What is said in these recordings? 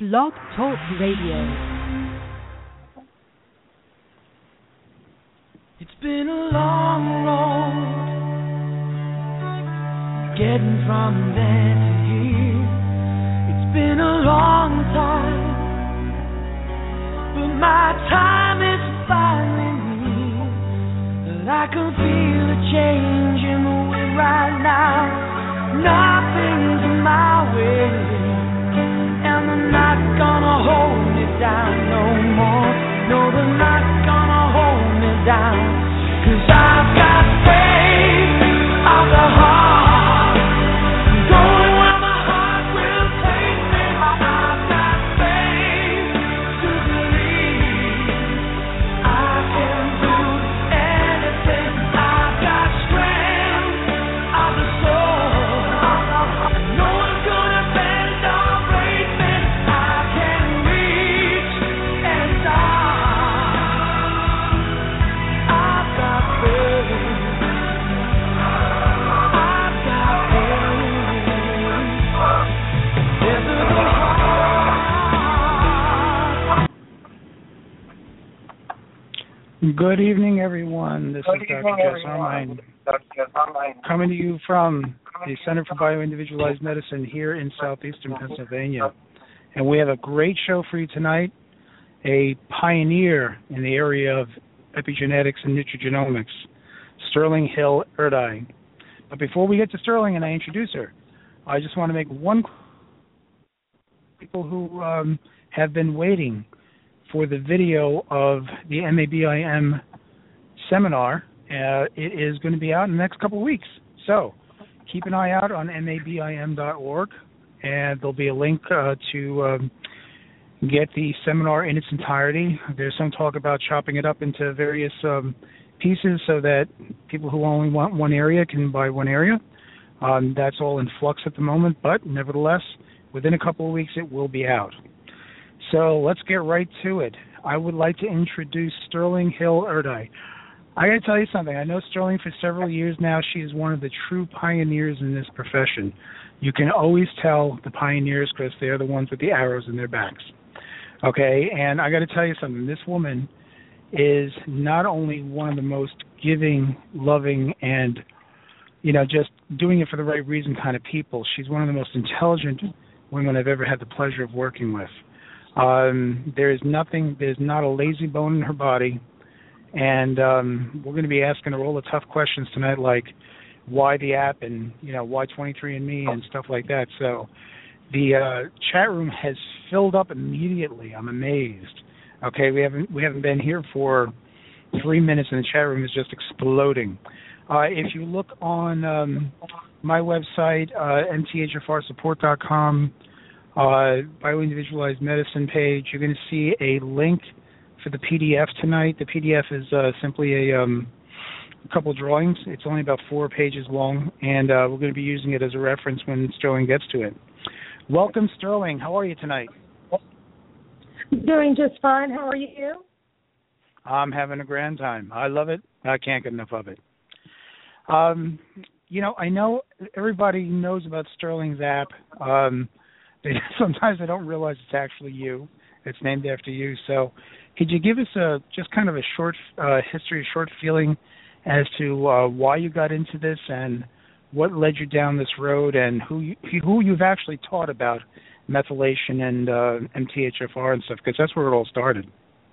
Blog Talk Radio. It's been a long road getting from there to here. It's been a long time, but my time is finally near. But I can feel a change in the wind right now. Nothing's in my way, and they're not gonna hold me down no more. No, they're not gonna hold me down, 'cause I've got faith of the heart, going where my heart will take me. I've got faith to believe I can do anything. I've got strength of the soul. No one's gonna bend or break me. I can reach and I've got faith. I've got faith. There's a heart. Good evening, everyone. This is Dr. Jess Armine, coming to you from the Center for Bioindividualized Medicine here in southeastern Pennsylvania. And we have a great show for you tonight, a pioneer in the area of epigenetics and nutrigenomics, Sterling Hill Erdai. But before we get to Sterling and I introduce her, I just want to make one people who have been waiting for the video of the MABIM seminar. It is going to be out in the next couple of weeks. So keep an eye out on mabim.org, and there'll be a link to get the seminar in its entirety. There's some talk about chopping it up into various pieces so that people who only want one area can buy one area. That's all in flux at the moment, but nevertheless, within a couple of weeks it will be out. So let's get right to it. I would like to introduce Sterling Hill Erdai. I got to tell you something. I know Sterling for several years now. She is one of the true pioneers in this profession. You can always tell the pioneers because they're the ones with the arrows in their backs. Okay, and I got to tell you something. This woman is not only one of the most giving, loving, and, just doing it for the right reason kind of people. She's one of the most intelligent women I've ever had the pleasure of working with. There's not a lazy bone in her body. And we're going to be asking her all the tough questions tonight, like why the app and, why 23andMe and stuff like that. So the chat room has filled up immediately. I'm amazed. Okay, we haven't been here for 3 minutes and the chat room is just exploding. If you look on my website, mthfrsupport.com, Bioindividualized Medicine page, you're going to see a link for the PDF tonight. The PDF is simply a couple of drawings. It's only about 4 pages long, and we're going to be using it as a reference when Sterling gets to it. Welcome, Sterling. How are you tonight? Doing just fine. How are you? I'm having a grand time. I love it. I can't get enough of it. I know everybody knows about Sterling's app. Sometimes they don't realize it's actually you. It's named after you. So could you give us just kind of a short history, a short feeling as to why you got into this and what led you down this road and who you've actually taught about methylation and MTHFR and stuff, because that's where it all started.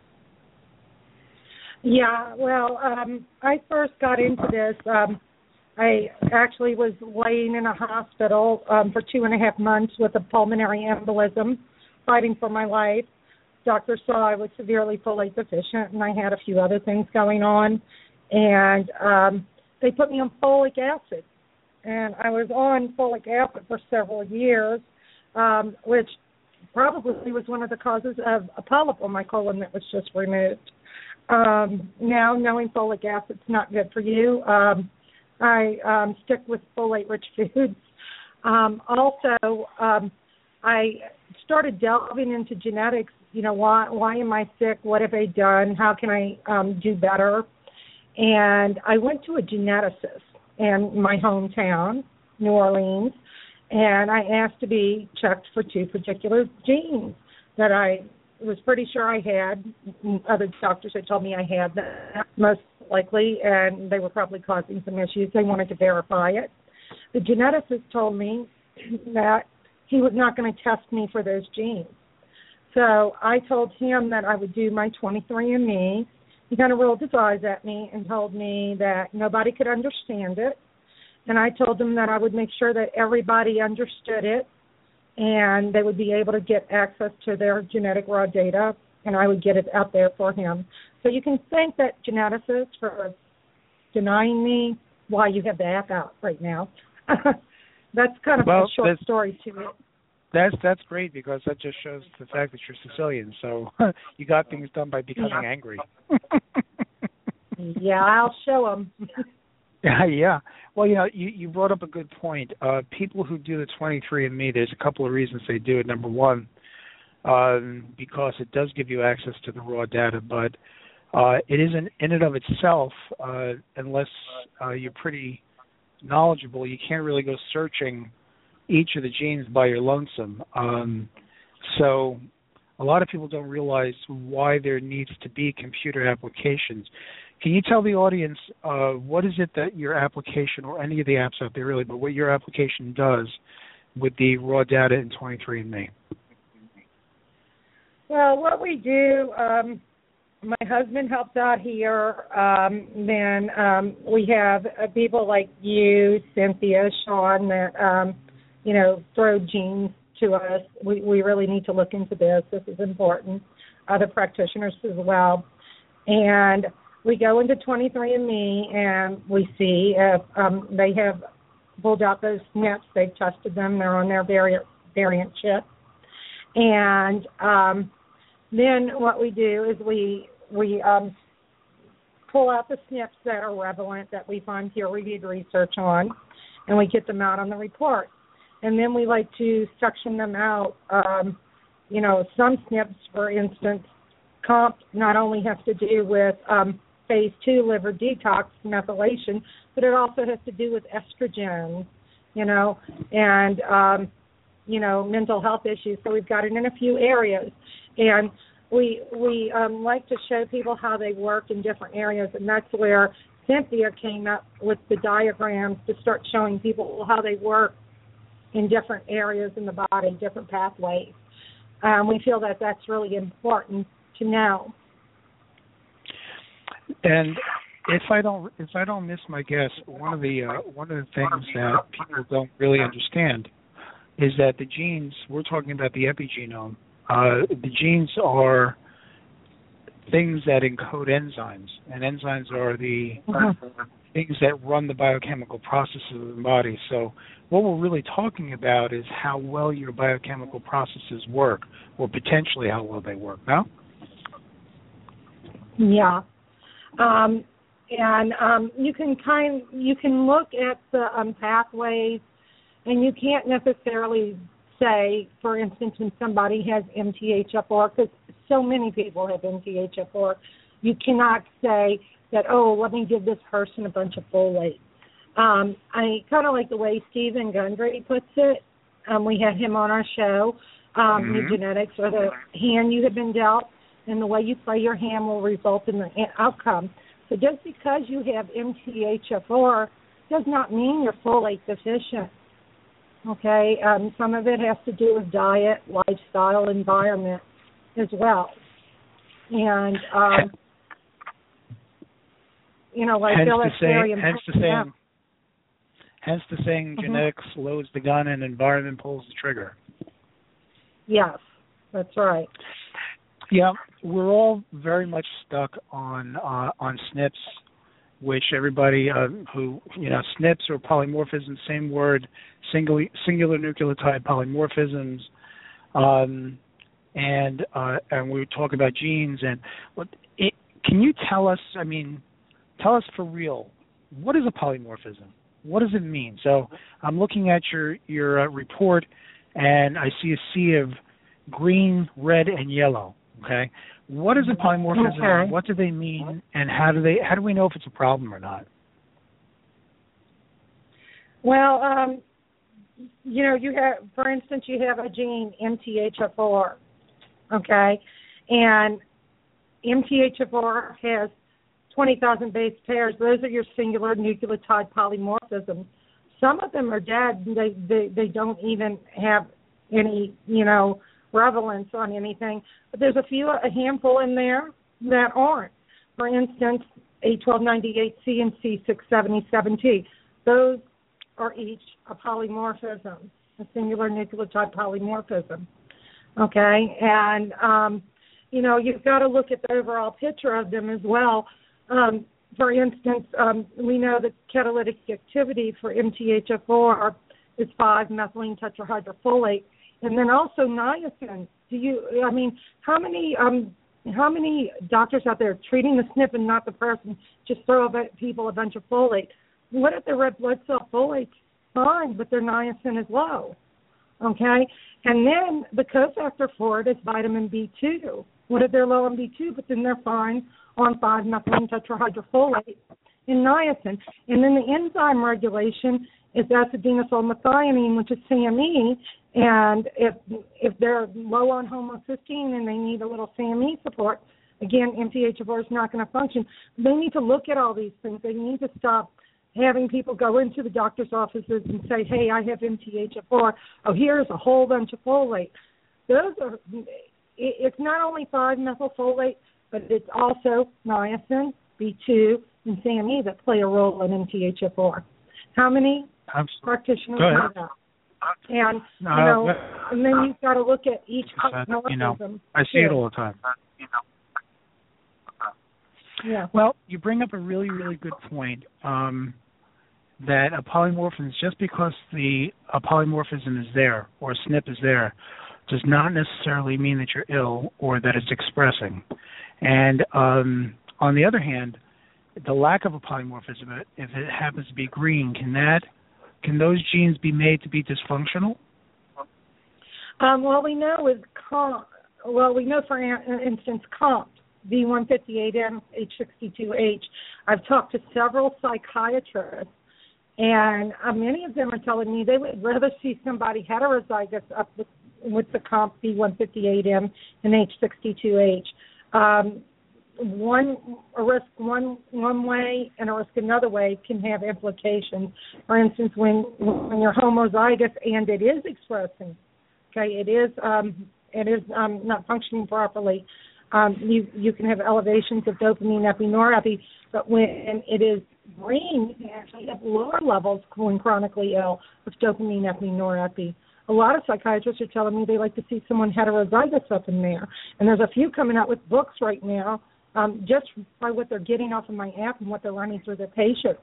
Yeah, well, I first got into this. I actually was laying in a hospital for 2.5 months with a pulmonary embolism, fighting for my life. Doctor saw I was severely folate deficient, and I had a few other things going on. And they put me on folic acid. And I was on folic acid for several years, which probably was one of the causes of a polyp on my colon that was just removed. Now, knowing folic acid's not good for you, I stick with folate-rich foods. Also, I started delving into genetics. Why am I sick? What have I done? How can I do better? And I went to a geneticist in my hometown, New Orleans, and I asked to be checked for 2 particular genes. that I was pretty sure I had. Other doctors had told me I had that most likely, and they were probably causing some issues. They wanted to verify it. The geneticist told me that he was not going to test me for those genes. So I told him that I would do my 23andMe. He kind of rolled his eyes at me and told me that nobody could understand it. And I told him that I would make sure that everybody understood it and they would be able to get access to their genetic raw data, and I would get it out there for him. So you can thank that geneticist for denying me why you have the app out right now. That's kind of a short story to it. That's great, because that just shows the fact that you're Sicilian. So you got things done by becoming angry. Yeah, I'll show them. Yeah. Well, you brought up a good point. People who do the 23andMe, there's a couple of reasons they do it. Number one, because it does give you access to the raw data, but it isn't in and of itself, unless you're pretty knowledgeable, you can't really go searching each of the genes by your lonesome. So a lot of people don't realize why there needs to be computer applications. Can you tell the audience what is it that your application, or any of the apps out there really, but what your application does with the raw data in 23andMe? Well, what we do, my husband helps out here. Then we have people like you, Cynthia, Sean, that, throw genes to us. We really need to look into this. This is important. Other practitioners as well. And we go into 23andMe and we see if they have pulled out those SNPs. They've tested them. They're on their variant chip. And then what we do is we pull out the SNPs that are relevant, that we find peer-reviewed research on, and we get them out on the report. And then we like to section them out. Some SNPs, for instance, COMP not only has to do with phase 2 liver detox methylation, but it also has to do with estrogen, and mental health issues. So we've got it in a few areas. And we like to show people how they work in different areas, and that's where Cynthia came up with the diagrams to start showing people how they work in different areas in the body, different pathways. We feel that that's really important to know. And if I don't miss my guess, one of the things that people don't really understand is that the genes, we're talking about the epigenome. The genes are things that encode enzymes, and enzymes are the things that run the biochemical processes of the body. So what we're really talking about is how well your biochemical processes work, or potentially how well they work. No? Yeah. And you can look at the pathways, and you can't necessarily say, for instance, when somebody has MTHFR, because so many people have MTHFR, you cannot say that, let me give this person a bunch of folate. I kind of like the way Stephen Gundry puts it. We had him on our show. Your genetics or the hand you have been dealt, and the way you play your hand will result in the outcome. So just because you have MTHFR does not mean you're folate deficient. Okay, some of it has to do with diet, lifestyle, environment as well. And, I feel that's very important. Hence the saying, genetics loads the gun and environment pulls the trigger. Yes, that's right. Yeah, we're all very much stuck on SNPs, which everybody SNPs or polymorphisms, same word, singular nucleotide polymorphisms, and we talk about genes. And can you tell us? Tell us for real, what is a polymorphism? What does it mean? So I'm looking at your report, and I see a sea of green, red, and yellow. Okay, what is a polymorphism? Okay. What do they mean, and how do we know if it's a problem or not? Well, you have, for instance, you have a gene MTHFR. okay? And MTHFR has 20,000 base pairs. Those are your singular nucleotide polymorphisms. Some of them are dead. They don't even have any, relevance on anything. But there's a handful in there that aren't. For instance, A1298C and C677T. Those are each a polymorphism, a singular nucleotide polymorphism. Okay? And, you've got to look at the overall picture of them as well. For instance, we know that catalytic activity for MTHFR is 5-methylene tetrahydrofolate, and then also niacin. How many doctors out there treating the SNP and not the person just throw people a bunch of folate? What if their red blood cell folate's fine, but their niacin is low? Okay, and then the cofactor for it is vitamin B2. What if they're low on B2, but then they're fine on 5-methylene tetrahydrofolate and niacin? And then the enzyme regulation is acetylmethionine, which is CME. And if they're low on homocysteine and they need a little CME support, again, MTHFR is not going to function. They need to look at all these things. They need to stop having people go into the doctor's offices and say, hey, I have MTHFR. Oh, here's a whole bunch of folate. It's not only 5-methylfolate, but it's also niacin, B2, and CME that play a role in MTHFR. How many practitioners know that? And, and then you've got to look at each polymorphism. I see it all the time. Yeah. Well, you bring up a really, really good point, that a polymorphism, just because a polymorphism is there or a SNP is there, does not necessarily mean that you're ill or that it's expressing. And on the other hand, the lack of a polymorphism, if it happens to be green, can those genes be made to be dysfunctional? We know for instance, COMT, V158M, H62H. I've talked to several psychiatrists, and many of them are telling me they would rather see somebody heterozygous up with the COMT V158M and H62H. A risk one way and a risk another way can have implications. For instance, when you're homozygous and it is expressing, it is not functioning properly, you can have elevations of dopamine epinorepinephrine, but when it is green, you can actually have lower levels when chronically ill with dopamine epinorepinephrine. A lot of psychiatrists are telling me they like to see someone heterozygous up in there. And there's a few coming out with books right now just by what they're getting off of my app and what they're running through their patients.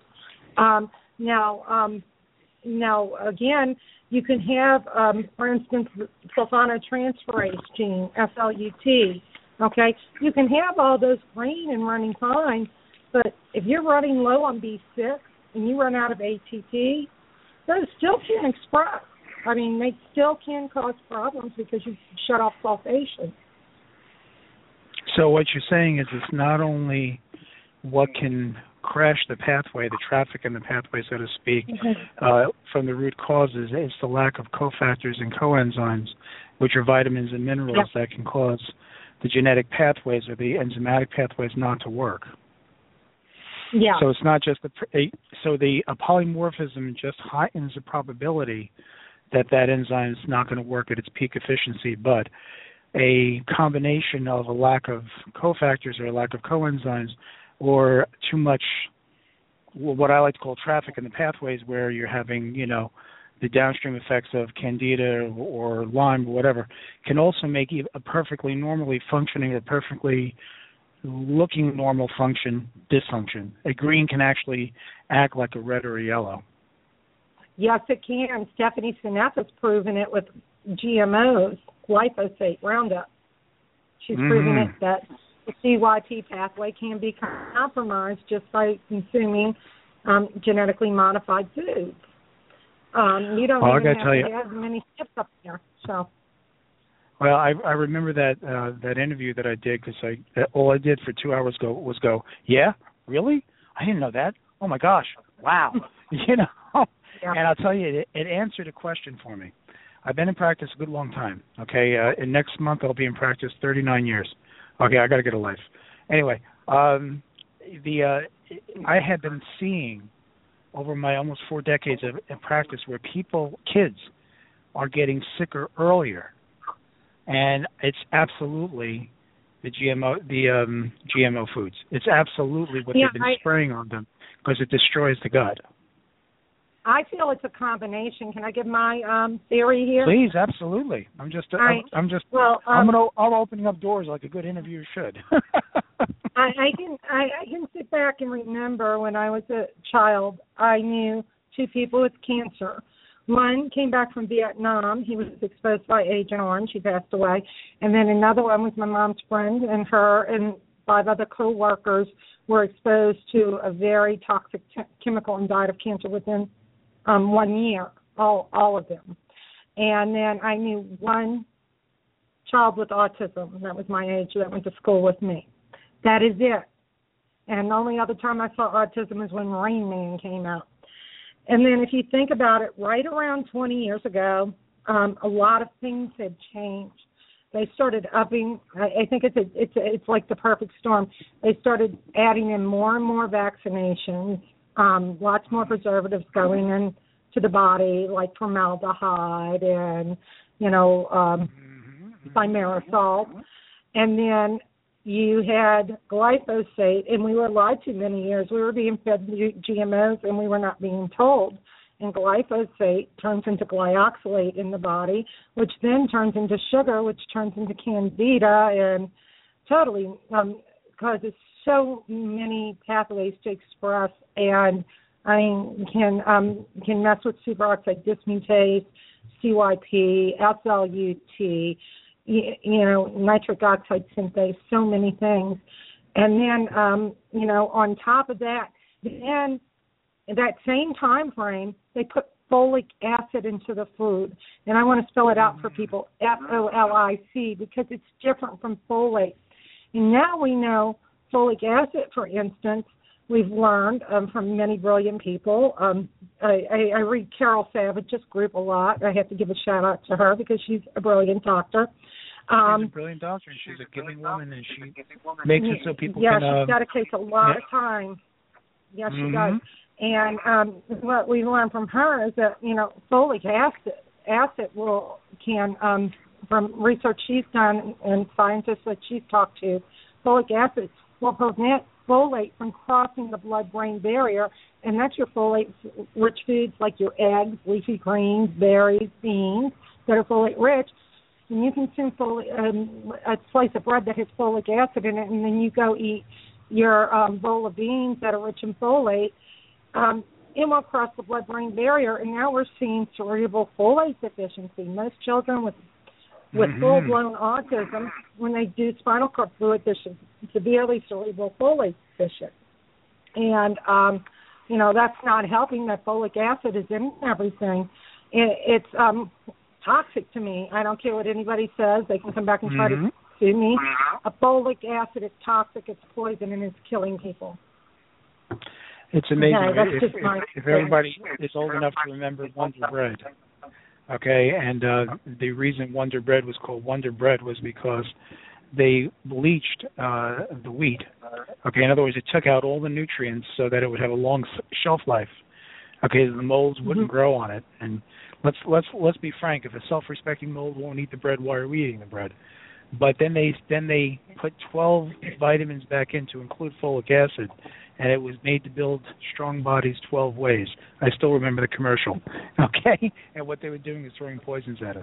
Now, again, you can have, for instance, sulfonotransferase gene, SLUT. Okay, you can have all those green and running fine, but if you're running low on B6 and you run out of ATP, those still can express. They still can cause problems because you shut off sulfation. So what you're saying is it's not only what can crash the pathway, the traffic in the pathway, so to speak, from the root causes, it's the lack of cofactors and coenzymes, which are vitamins and minerals that can cause the genetic pathways or the enzymatic pathways not to work. Yeah. So it's not just a polymorphism just heightens the probability that enzyme is not going to work at its peak efficiency, but a combination of a lack of cofactors or a lack of coenzymes or too much what I like to call traffic in the pathways where you're having, the downstream effects of candida or Lyme or whatever can also make a perfectly normally functioning or perfectly looking normal function dysfunction. A green can actually act like a red or a yellow. Yes, it can. Stephanie Seneff has proven it with GMOs, glyphosate, Roundup. She's proven it that the CYP pathway can be compromised just by consuming genetically modified foods. You don't even have to have many steps up there. So. Well, I remember that interview that I did because all I did for 2 hours was go, yeah, really? I didn't know that. Oh my gosh, wow, Yeah. And I'll tell you, it answered a question for me. I've been in practice a good long time. Okay, and next month I'll be in practice 39 years. Okay, I got to get a life. Anyway, I have been seeing over my almost 4 decades of practice where kids are getting sicker earlier, and it's absolutely the GMO foods. It's absolutely what they've been spraying on them because it destroys the gut. I feel it's a combination. Can I give my theory here? Please, absolutely. I'm opening up doors like a good interviewer should. I can sit back and remember when I was a child, I knew 2 people with cancer. One came back from Vietnam. He was exposed by Agent Orange. He passed away. And then another one was my mom's friend, and her and 5 other co-workers were exposed to a very toxic chemical and died of cancer within 1 year, all of them. And then I knew one child with autism, that was my age, that went to school with me. That is it. And the only other time I saw autism is when Rain Man came out. And then if you think about it, right around 20 years ago, a lot of things had changed. They started upping. I think it's like the perfect storm. They started adding in more and more vaccinations, lots more preservatives going into the body, like formaldehyde and thimerosal, and then you had glyphosate, and we were lied to many years. We were being fed GMOs, and we were not being told. And glyphosate turns into glyoxylate in the body, which then turns into sugar, which turns into candida, and totally causes so many pathways to express, and can mess with superoxide dismutase, CYP, SLUT, nitric oxide synthase, so many things. And then, on top of that, then in that same time frame, they put folic acid into the food. And I want to spell it out for people, FOLIC, because it's different from folate. And now we know folic acid, for instance, we've learned from many brilliant people. I read Carol Savage's group a lot. I have to give a shout-out to her because she's a brilliant doctor. She's a brilliant doctor, and she's a giving woman, and she makes it so people can... Yeah, she dedicates a lot of time. Yes, she does. And what we learned from her is that, folic acid can, from research she's done and scientists that she's talked to, folic acid will prevent folate from crossing the blood-brain barrier, and that's your folate-rich foods like your eggs, leafy greens, berries, beans that are folate-rich. And you consume a slice of bread that has folic acid in it, and then you go eat your bowl of beans that are rich in folate, it will cross the blood-brain barrier, and now we're seeing cerebral folate deficiency. Most children with full-blown autism, when they do spinal cord fluid, they're severely cerebral folate deficient. And, that's not helping. That folic acid is in everything. It's toxic to me. I don't care what anybody says. They can come back and try to sue me. A folic acid is toxic. It's poison, and it's killing people. It's amazing. If everybody is old enough to remember Wonder Bread, okay, and the reason Wonder Bread was called Wonder Bread was because they bleached the wheat. Okay, in other words, it took out all the nutrients so that it would have a long shelf life. Okay, the molds wouldn't grow on it. And let's be frank: if a self-respecting mold won't eat the bread, why are we eating the bread? But then they put 12 vitamins back in to include folic acid, and it was made to build strong bodies 12 ways. I still remember the commercial. Okay, and what they were doing is throwing poisons at us.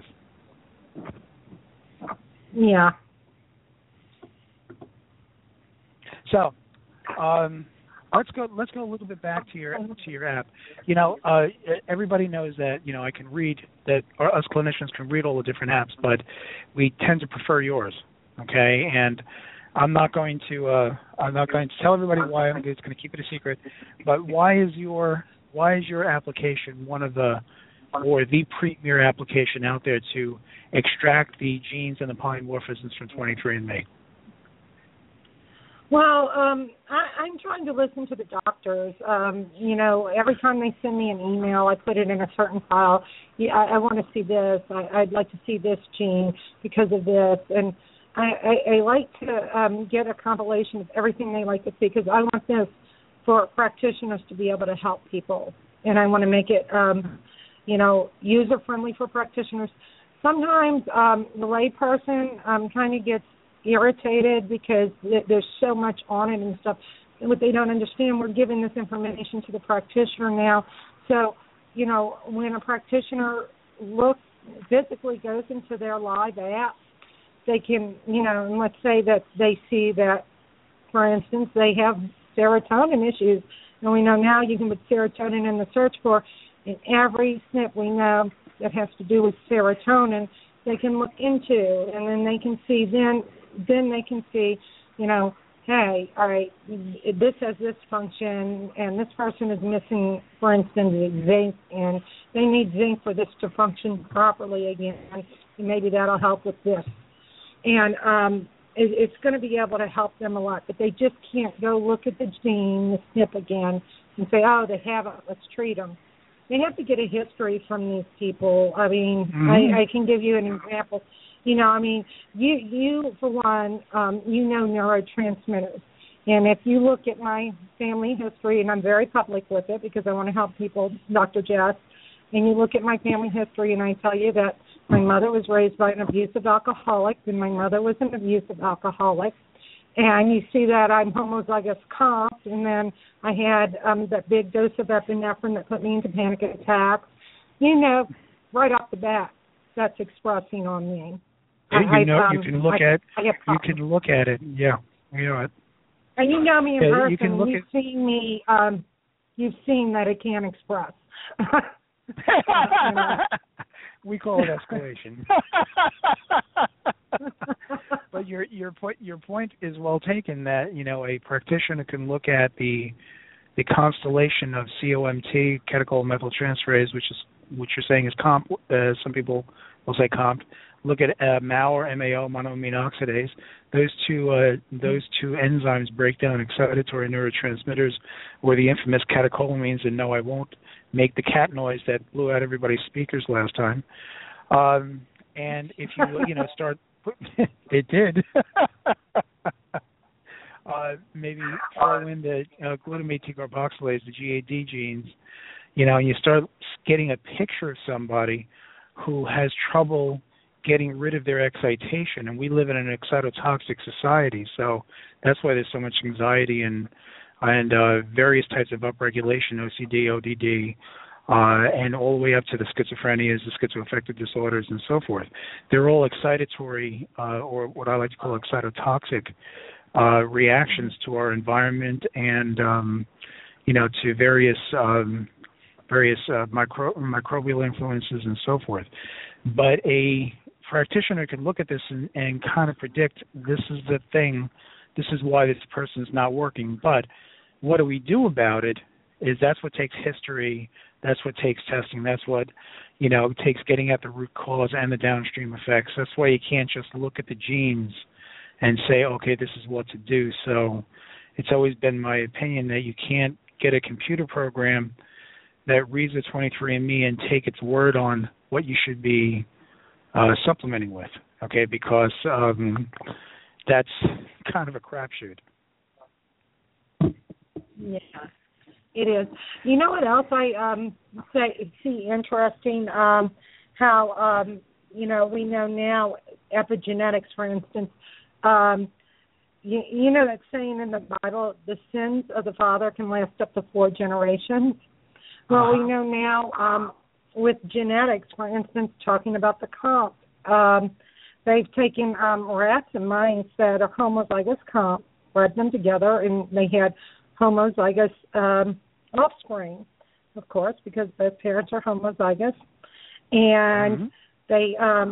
Yeah. So, let's go a little bit back to your app. Everybody knows that I can read that, or us clinicians can read all the different apps, but we tend to prefer yours. Okay, and I'm not going to tell everybody why. I'm just going to keep it a secret. But why is your application one of the premier application out there to extract the genes and the polymorphisms from 23andMe? Well, I'm trying to listen to the doctors. Every time they send me an email, I put it in a certain file. Yeah, I want to see this. I'd like to see this gene because of this. And I like to get a compilation of everything they like to see because I want this for practitioners to be able to help people. And I want to make it, user-friendly for practitioners. Sometimes the layperson kind of gets irritated because there's so much on it and stuff. And what they don't understand, we're giving this information to the practitioner now. So, when a practitioner physically goes into their live app, they can, and let's say that they see that, for instance, they have serotonin issues. And we know now you can put serotonin in the search bar. In every SNP we know that has to do with serotonin, they can look into, and then they can see, then they can see, hey, all right, this has this function, and this person is missing, for instance, zinc, and they need zinc for this to function properly again, and maybe that'll help with this. And it's going to be able to help them a lot, but they just can't go look at the gene, the SNP again, and say, oh, they have it, let's treat them. They have to get a history from these people. I mean, I can give you an example. You for one, neurotransmitters. And if you look at my family history, and I'm very public with it because I want to help people, Dr. Jess, and you look at my family history, and I tell you that my mother was raised by an abusive alcoholic, and my mother was an abusive alcoholic. And you see that I'm homozygous comp, and then I had that big dose of epinephrine that put me into panic attacks. Right off the bat, that's expressing on me. You can look at it. Yeah, it. And you know me in person. You've seen me. You've seen that it can express. We call it escalation. But your point is well taken. That a practitioner can look at the constellation of COMT, catechol-methyltransferase, which you're saying is COMT. Some people will say COMT. Look at MAO or MAO, monoamine oxidase. Those two enzymes break down excitatory neurotransmitters, where the infamous catecholamines, and no, I won't make the cat noise that blew out everybody's speakers last time. And if you start, it did. Maybe throw in the glutamate T-carboxylase, the GAD genes, and you start getting a picture of somebody who has trouble getting rid of their excitation. And we live in an excitotoxic society, so that's why there's so much anxiety and various types of upregulation, OCD, ODD, and all the way up to the schizophrenias, the schizoaffective disorders, and so forth. They're all excitatory, or what I like to call excitotoxic reactions to our environment and, to various microbial influences and so forth. But a practitioner can look at this and kind of predict, this is the thing, this is why this person's not working. But what do we do about it is that's what takes history, that's what takes testing, that's what, takes getting at the root cause and the downstream effects. That's why you can't just look at the genes and say, okay, this is what to do. So it's always been my opinion that you can't get a computer program that reads the 23andMe and take its word on what you should be supplementing with, okay, because that's kind of a crapshoot. Yeah, it is. You know what else I see interesting? How we know now epigenetics, for instance. You know that saying in the Bible, the sins of the father can last up to 4 generations. Well, we know now with genetics, for instance, talking about the COMT, they've taken rats and mice that are homozygous COMT, bred them together, and they had homozygous offspring, of course, because both parents are homozygous. And they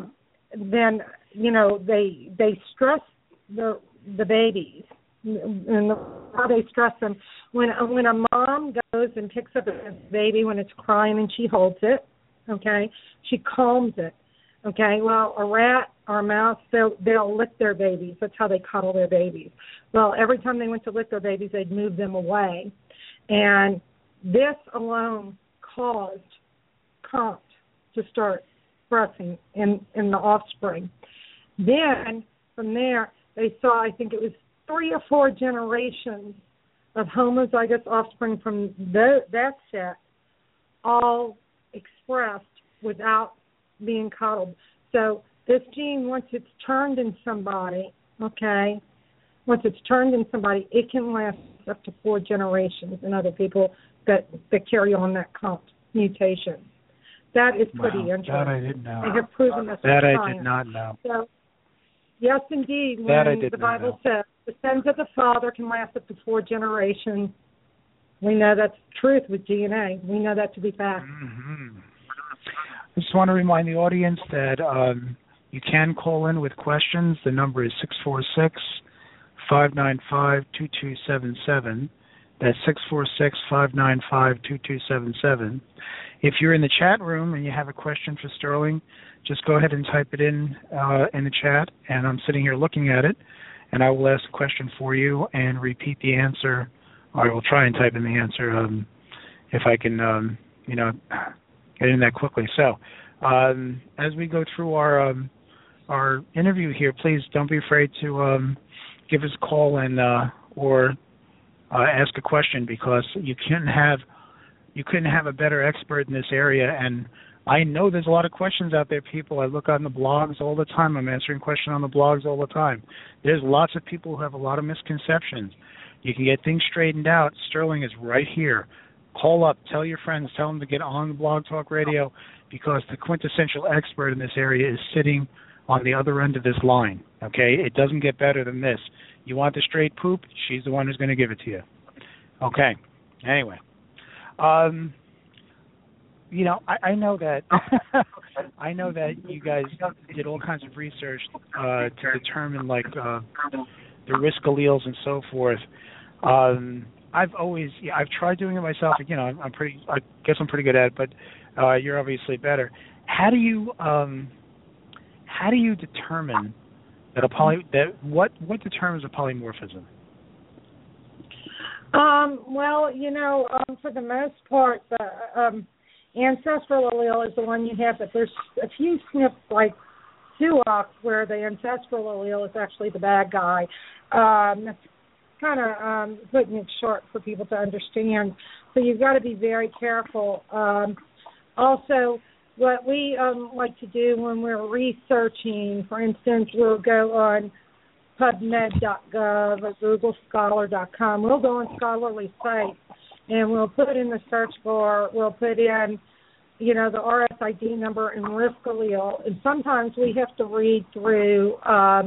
they stress the babies, and how they stress them. When a mom goes and picks up a baby when it's crying and she holds it, okay, she calms it, okay. Well, a rat our mouse, they'll lick their babies. That's how they cuddle their babies. Well, every time they went to lick their babies, they'd move them away. And this alone caused Comte to start expressing in the offspring. Then, from there, they saw, I think it was 3 or 4 generations of homozygous offspring from that set, all expressed without being coddled. So this gene, once it's turned in somebody, it can last up to 4 generations in other people that carry on that Comte mutation. That is pretty interesting. That I didn't know. They have proven this. That I did not know. So, yes, indeed. When the Bible says the sins of the father can last up to 4 generations, we know that's truth with DNA. We know that to be fact. Mm-hmm. I just want to remind the audience that you can call in with questions. The number is 646-595-2277. That's 646-595-2277. If you're in the chat room and you have a question for Sterling, just go ahead and type it in the chat, and I'm sitting here looking at it, and I will ask a question for you and repeat the answer, or I will try and type in the answer if I can, get in that quickly. So, as we go through our interview here, please don't be afraid to give us a call and or ask a question, because you couldn't have a better expert in this area. And I know there's a lot of questions out there, people. I look on the blogs all the time. I'm answering questions on the blogs all the time. There's lots of people who have a lot of misconceptions. You can get things straightened out. Sterling is right here. Call up. Tell your friends. Tell them to get on the Blog Talk Radio, because the quintessential expert in this area is sitting on the other end of this line, okay? It doesn't get better than this. You want the straight poop? She's the one who's going to give it to you. Okay. Anyway. I know that I know that you guys did all kinds of research to determine the risk alleles and so forth. I've tried doing it myself. I guess I'm pretty good at it, but you're obviously better. How do you determine what determines a polymorphism? For the most part, the ancestral allele is the one you have, but there's a few SNPs like SUOC where the ancestral allele is actually the bad guy. That's kind of putting it short for people to understand. So you've got to be very careful. Also, what we like to do when we're researching, for instance, we'll go on PubMed.gov or GoogleScholar.com. We'll go on scholarly sites and we'll put in the search bar, we'll put in, the RFID number and risk allele. And sometimes we have to read through a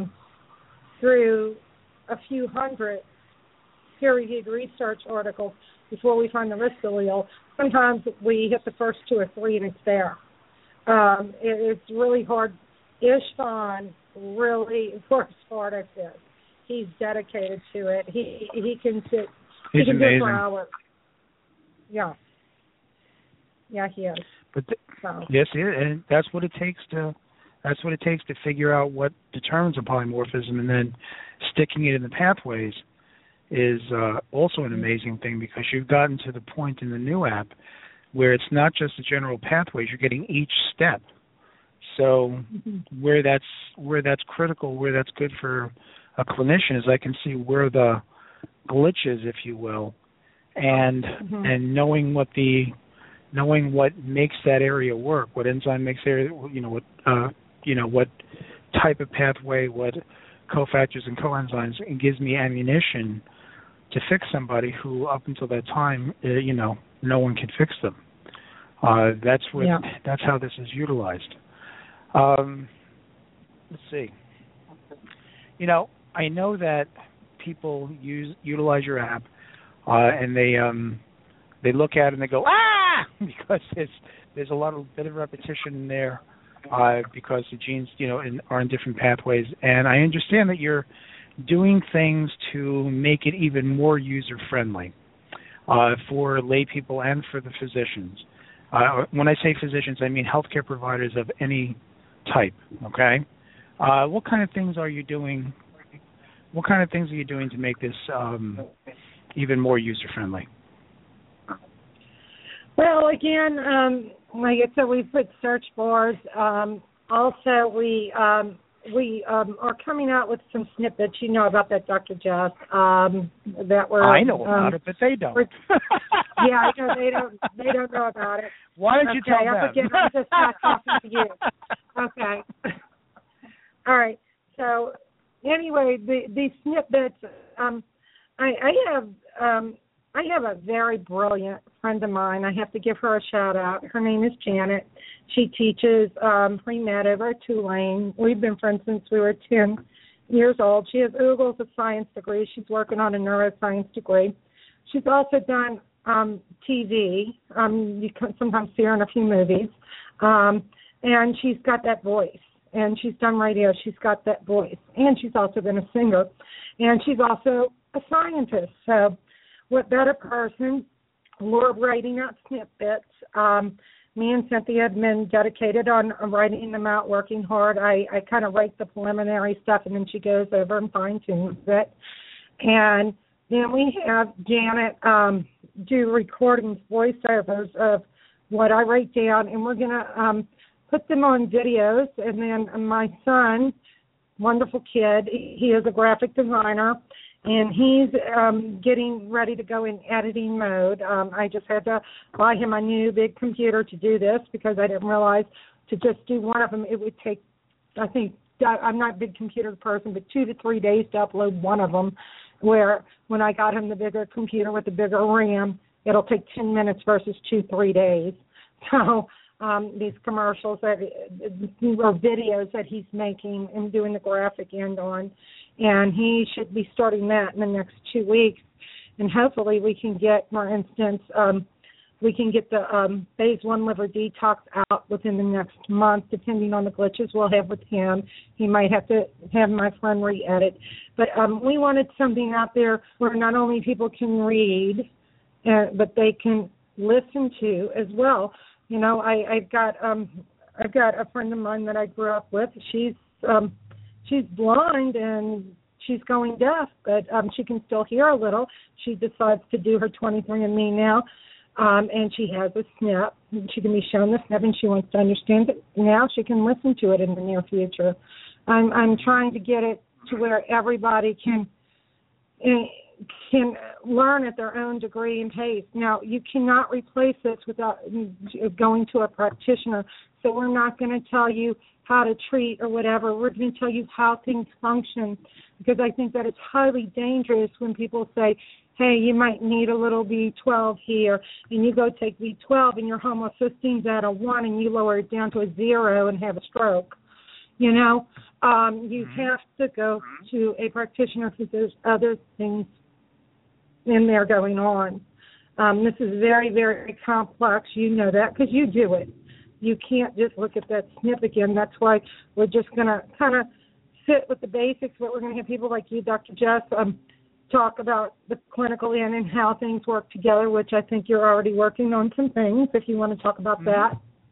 few hundred peer-reviewed research articles before we find the risk allele. Sometimes we hit the first 2 or 3 and it's there. It's really hard. Istvan really works hard at this. He's dedicated to it. He can sit. He can do it for hours. Yeah, he is. But yes, and that's what it takes to figure out what determines a polymorphism, and then sticking it in the pathways is also an amazing thing, because you've gotten to the point in the new app where it's not just the general pathways, you're getting each step. So where that's critical, where that's good for a clinician, is I can see where the glitch is, if you will, and knowing what makes that area work, what enzyme makes area, what type of pathway, what cofactors and coenzymes, it gives me ammunition to fix somebody who up until that time, no one can fix them. That's how this is utilized. Let's see. I know that people utilize your app, and they look at it and they go, because there's a bit of repetition in there, because the genes, are in different pathways. And I understand that you're doing things to make it even more user-friendly for lay people and for the physicians. When I say physicians, I mean healthcare providers of any type, okay? What kind of things are you doing? What kind of things are you doing to make this even more user-friendly? Well, again, like I said, we put search bars. Also, we are coming out with some snippets. You know about that, Dr. Jess. That were I know about it, but they don't. Yeah, I know they don't know about it. Why don't you tell them? I'm just not talking to you. Okay. All right. So anyway, these snippets. I have a very brilliant friend of mine. I have to give her a shout out. Her name is Janet. She teaches pre-med over at Tulane. We've been friends since we were 10 years old. She has oodles of science degrees. She's working on a neuroscience degree. She's also done TV. You can sometimes see her in a few movies. And she's got that voice. And she's done radio. She's got that voice. And she's also been a singer. And she's also a scientist. So what better person? We're writing out snippets. Me and Cynthia have been dedicated on writing them out, working hard. I kind of write the preliminary stuff, and then she goes over and fine-tunes it. And then we have Janet do recordings, voiceovers of what I write down, and we're going to put them on videos. And then my son, wonderful kid, he is a graphic designer, and he's getting ready to go in editing mode. I just had to buy him a new big computer to do this because I didn't realize to just do one of them, it would take, I think, I'm not a big computer person, but 2 to 3 days to upload one of them, where when I got him the bigger computer with the bigger RAM, it'll take 10 minutes versus 2-3 days. So these commercials or videos that he's making and doing the graphic end on, and he should be starting that in the next 2 weeks. And hopefully we can get, for instance, we can get the phase 1 liver detox out within the next month, depending on the glitches we'll have with him. He might have to have my friend re-edit. But we wanted something out there where not only people can read, but they can listen to as well. You know, I've got a friend of mine that I grew up with. She's blind and she's going deaf, but she can still hear a little. She decides to do her 23andMe now, and she has a SNP. She can be shown the SNP, and she wants to understand it. Now she can listen to it in the near future. I'm trying to get it to where everybody can learn at their own degree and pace. Now, you cannot replace this without going to a practitioner. So we're not going to tell you how to treat or whatever. We're going to tell you how things function, because I think that it's highly dangerous when people say, hey, you might need a little B12 here, and you go take B12 and your homocystine's at a 1 and you lower it down to a 0 and have a stroke. You know, you have to go to a practitioner because there's other things in there going on. This is very, very complex. You know that because you do it. You can't just look at that SNP again. That's why we're just going to kind of sit with the basics, but we're going to have people like you, Dr. Jess, talk about the clinical end and how things work together, which I think you're already working on some things, if you want to talk about that.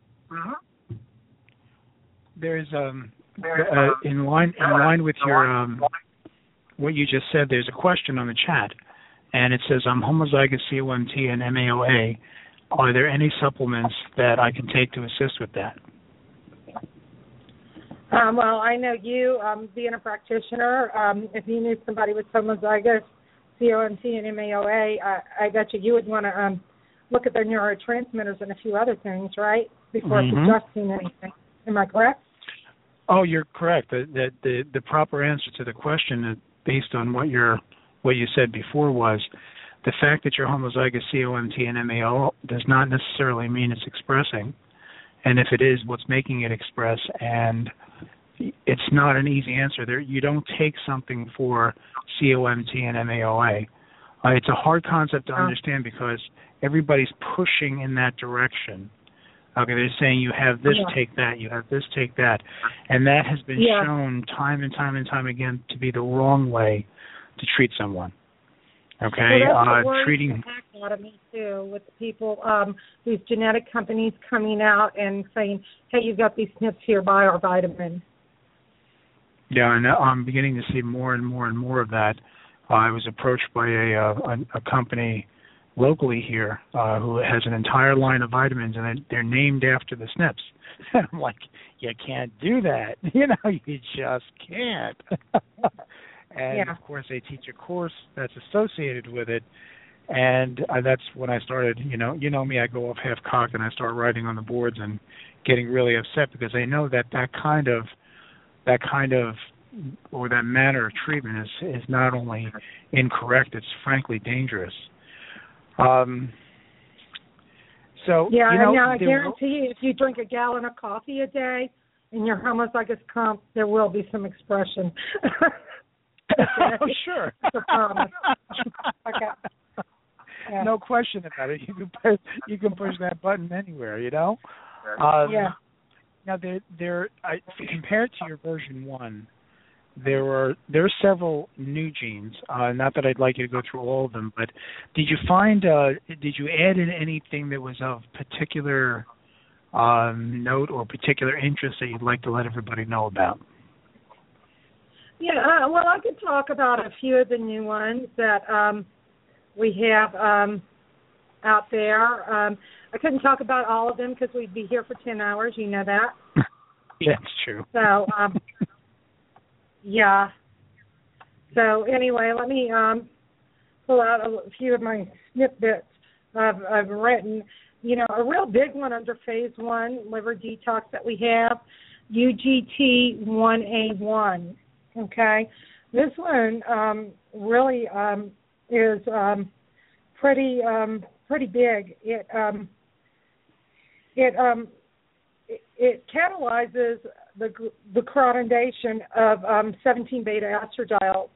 There's in line with your what you just said. There's a question on the chat, and it says, "I'm homozygous COMT and MAOA. Are there any supplements that I can take to assist with that?" Well, I know you, being a practitioner, if you knew somebody with homozygous COMT and MAOA, I bet you would want to look at their neurotransmitters and a few other things, right, before suggesting anything. Am I correct? Oh, you're correct. The proper answer to the question, based on what you said before, was the fact that you're homozygous COMT and MAO does not necessarily mean it's expressing. And if it is, what's making it express? And it's not an easy answer. You don't take something for COMT and MAOA. It's a hard concept to understand because everybody's pushing in that direction. Okay, they're saying you have this, take that, you have this, take that. And that has been shown time and time and time again to be the wrong way to treat someone. Okay, treating out of me too with people, these genetic companies coming out and saying, "Hey, you've got these SNPs here, buy our vitamin." Yeah, and I'm beginning to see more and more and more of that. I was approached by a company locally here who has an entire line of vitamins, and they're named after the SNPs. And I'm like, you can't do that. You just can't. And, of course, they teach a course that's associated with it. And that's when I started, you know me, I go off half-cocked and I start writing on the boards and getting really upset because I know that kind of or that manner of treatment is not only incorrect, it's frankly dangerous. So yeah, I guarantee you, if you drink a gallon of coffee a day in your homozygous comp, there will be some expression. Oh, sure. That's a promise. Okay. Yeah. No question about it. You can push that button anywhere, Yeah. Now, compared to your version 1, there are several new genes. Not that I'd like you to go through all of them, but did you add in anything that was of particular note or particular interest that you'd like to let everybody know about? Yeah, well, I could talk about a few of the new ones that we have out there. I couldn't talk about all of them because we'd be here for 10 hours. You know that. Yeah, it's true. So, yeah. So anyway, let me pull out a few of my snippets I've written. A real big one under phase 1 liver detox that we have, UGT1A1. Okay, this one really is pretty big. It catalyzes the coronidation of 17-beta estradiol,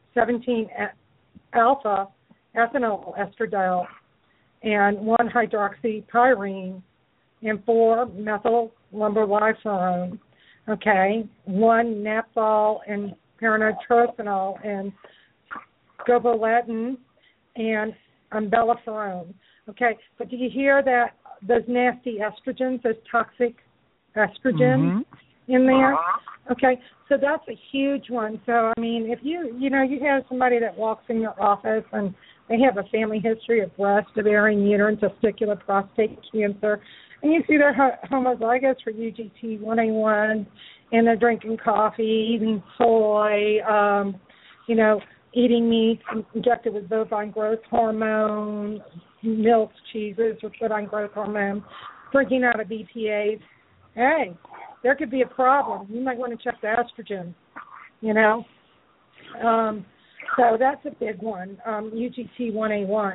17-alpha ethinyl estradiol, and 1-hydroxypyrene, and 4-methyl-lumberliferone. Okay, 1-naphthol and paranitrophenol, and scopoletin, and umbelliferone. Okay, but do you hear that? Those nasty estrogens, those toxic estrogens in there. Okay, so that's a huge one. So I mean, if you have somebody that walks in your office and they have a family history of breast, ovarian, uterine, testicular, prostate cancer, and you see they're homozygous for UGT1A1, and they're drinking coffee, eating soy, eating meat injected with bovine growth hormone, milks, cheeses with bovine growth hormone, drinking out of BPAs, hey, there could be a problem. You might want to check the estrogen, So that's a big one, UGT1A1.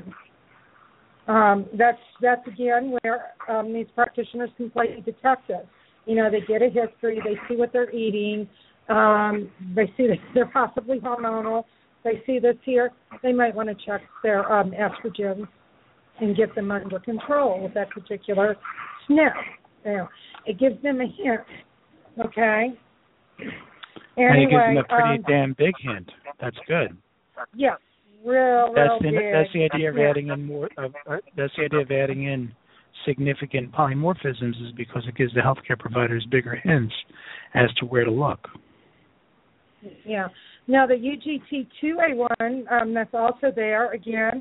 That's again where these practitioners completely detect it. They get a history, they see what they're eating, they see that they're possibly hormonal, they see this here, they might want to check their estrogens and get them under control with that particular SNP. Now, it gives them a hint, okay? And it gives them a pretty damn big hint. That's good. Yes, real big. That's the idea of adding in more. That's the idea of adding in significant polymorphisms, is because it gives the healthcare providers bigger hints as to where to look. Yeah. Now the UGT2A1, that's also there again.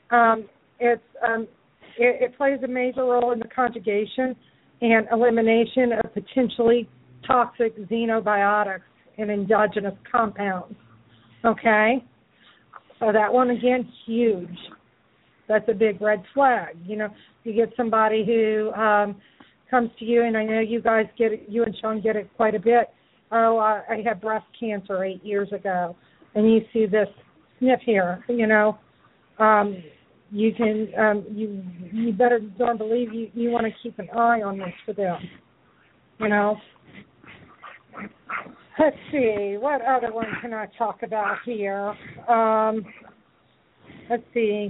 It plays a major role in the conjugation and elimination of potentially toxic xenobiotics and endogenous compounds. Okay? So that one, again, huge. That's a big red flag. You get somebody who comes to you, and I know you guys get it, you and Sean get it quite a bit. Oh, I had breast cancer 8 years ago, and you see this SNP here, you can you better don't believe you want to keep an eye on this for them. Let's see, what other one can I talk about here? Let's see.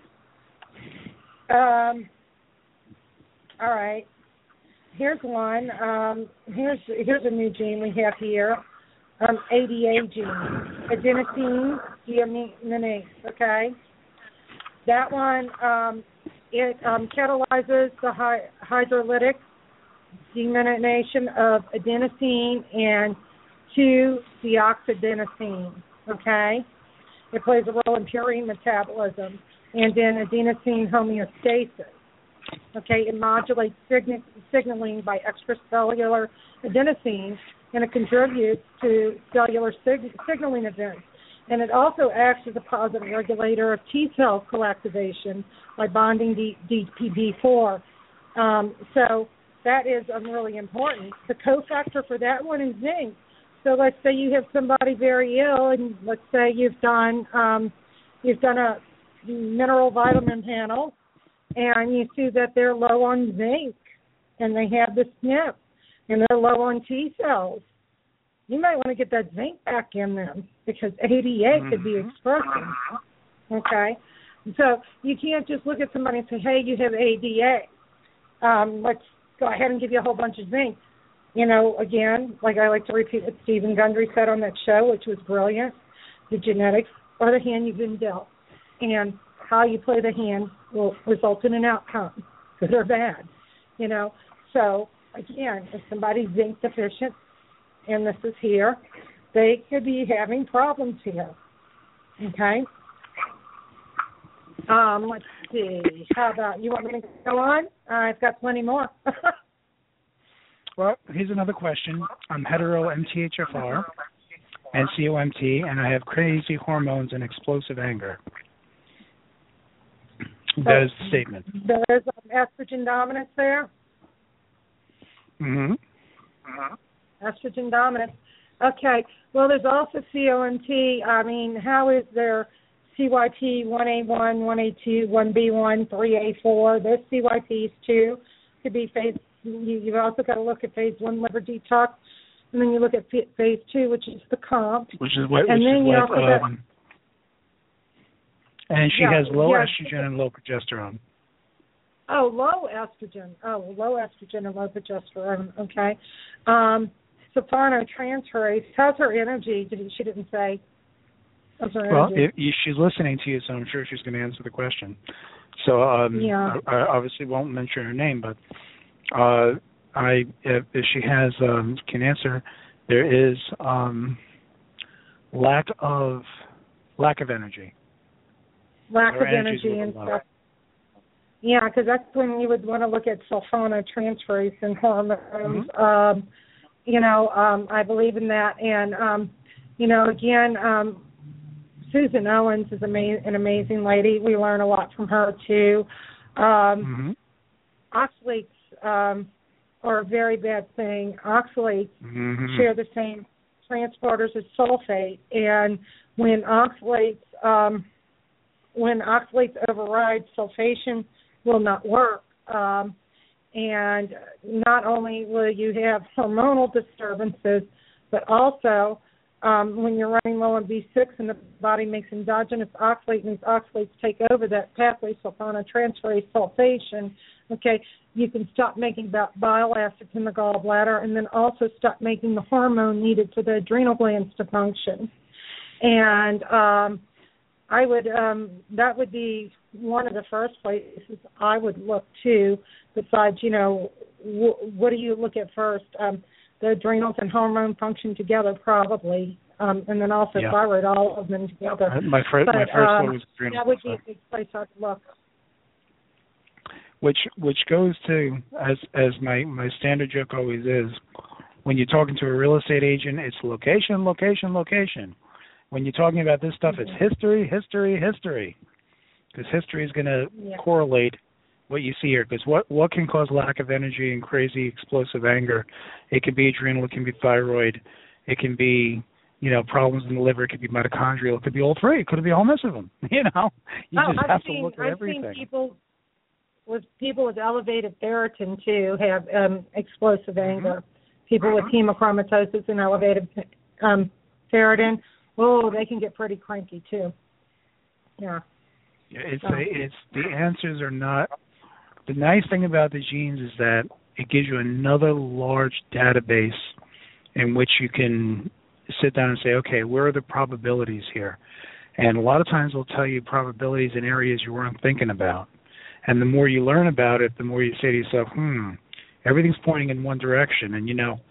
All right. Here's one. Here's a new gene we have here. ADA gene, adenosine deaminase. Okay. That one, it catalyzes the hydrolytic deamination of adenosine and 2-deoxyadenosine, okay? It plays a role in purine metabolism and in adenosine homeostasis. Okay, it modulates signaling by extracellular adenosine, and it contributes to cellular signaling events. And it also acts as a positive regulator of T cell coactivation by bonding DPP4. So that is really important. The cofactor for that one is zinc. So let's say you have somebody very ill, and let's say you've done a mineral vitamin panel, and you see that they're low on zinc, and they have the SNP, and they're low on T cells. You might want to get that zinc back in them because ADA could be expressing. Okay? So you can't just look at somebody and say, hey, you have ADA. Let's go ahead and give you a whole bunch of zinc. You know, again, like I like to repeat what Stephen Gundry said on that show, which was brilliant. The genetics are the hand you've been dealt. And how you play the hand will result in an outcome, good or bad. You know, so, again, if somebody's zinc deficient, and this is here, they could be having problems here. Okay? Let's see. How about, you want me to go on? I've got plenty more. Well, here's another question. I'm hetero MTHFR and COMT, and I have crazy hormones and explosive anger. That is the statement. There's estrogen dominance there? Mm-hmm. Estrogen dominance. Okay. Well, there's also COMT. I mean, how is there CYP 1A1, 1A2, 1B1, 3A4? There's CYPs too. Could be phase. You've also got to look at phase 1 liver detox, and then you look at phase 2, which is the COMT. Which is what. And she has low estrogen and low progesterone. Oh, low estrogen. Oh, low estrogen and low progesterone. Okay. Sulfonylureas. How's her energy? She didn't say. Well, she's listening to you, so I'm sure she's going to answer the question. So I obviously won't mention her name, but if she has can answer, there is lack of energy. Lack of energy and stuff. Yeah, because that's when you would want to look at sulfonylureas and hormones. I believe in that. And, again, Susan Owens is an amazing lady. We learn a lot from her, too. Oxalates are a very bad thing. Oxalates share the same transporters as sulfate. And when oxalates override, sulfation will not work. And not only will you have hormonal disturbances, but also when you're running low on B6 and the body makes endogenous oxalate, and these oxalates take over that pathway, sulfonylureas sulfation, okay, you can stop making bile acids in the gallbladder and then also stop making the hormone needed for the adrenal glands to function. And I would that would be one of the first places I would look to. Besides, what do you look at first? The adrenals and hormone function together, probably, and then also thyroid, all of them together. My first one was adrenals. That would be a big place I'd look. Which goes to, as my standard joke always is, when you're talking to a real estate agent, it's location, location, location. When you're talking about this stuff, it's history, history, history. Because history is going to correlate what you see here. Because what can cause lack of energy and crazy explosive anger? It can be adrenal, it can be thyroid, it can be, problems in the liver, it could be mitochondrial, it could be all three, it could be a whole mess of them. You just have to look at everything. I've seen people with elevated ferritin too have explosive anger. People with hemochromatosis and elevated ferritin, they can get pretty cranky too. Yeah. It's the answers are not. The nice thing about the genes is that it gives you another large database in which you can sit down and say, okay, where are the probabilities here? And a lot of times they'll tell you probabilities in areas you weren't thinking about. And the more you learn about it, the more you say to yourself, everything's pointing in one direction. And,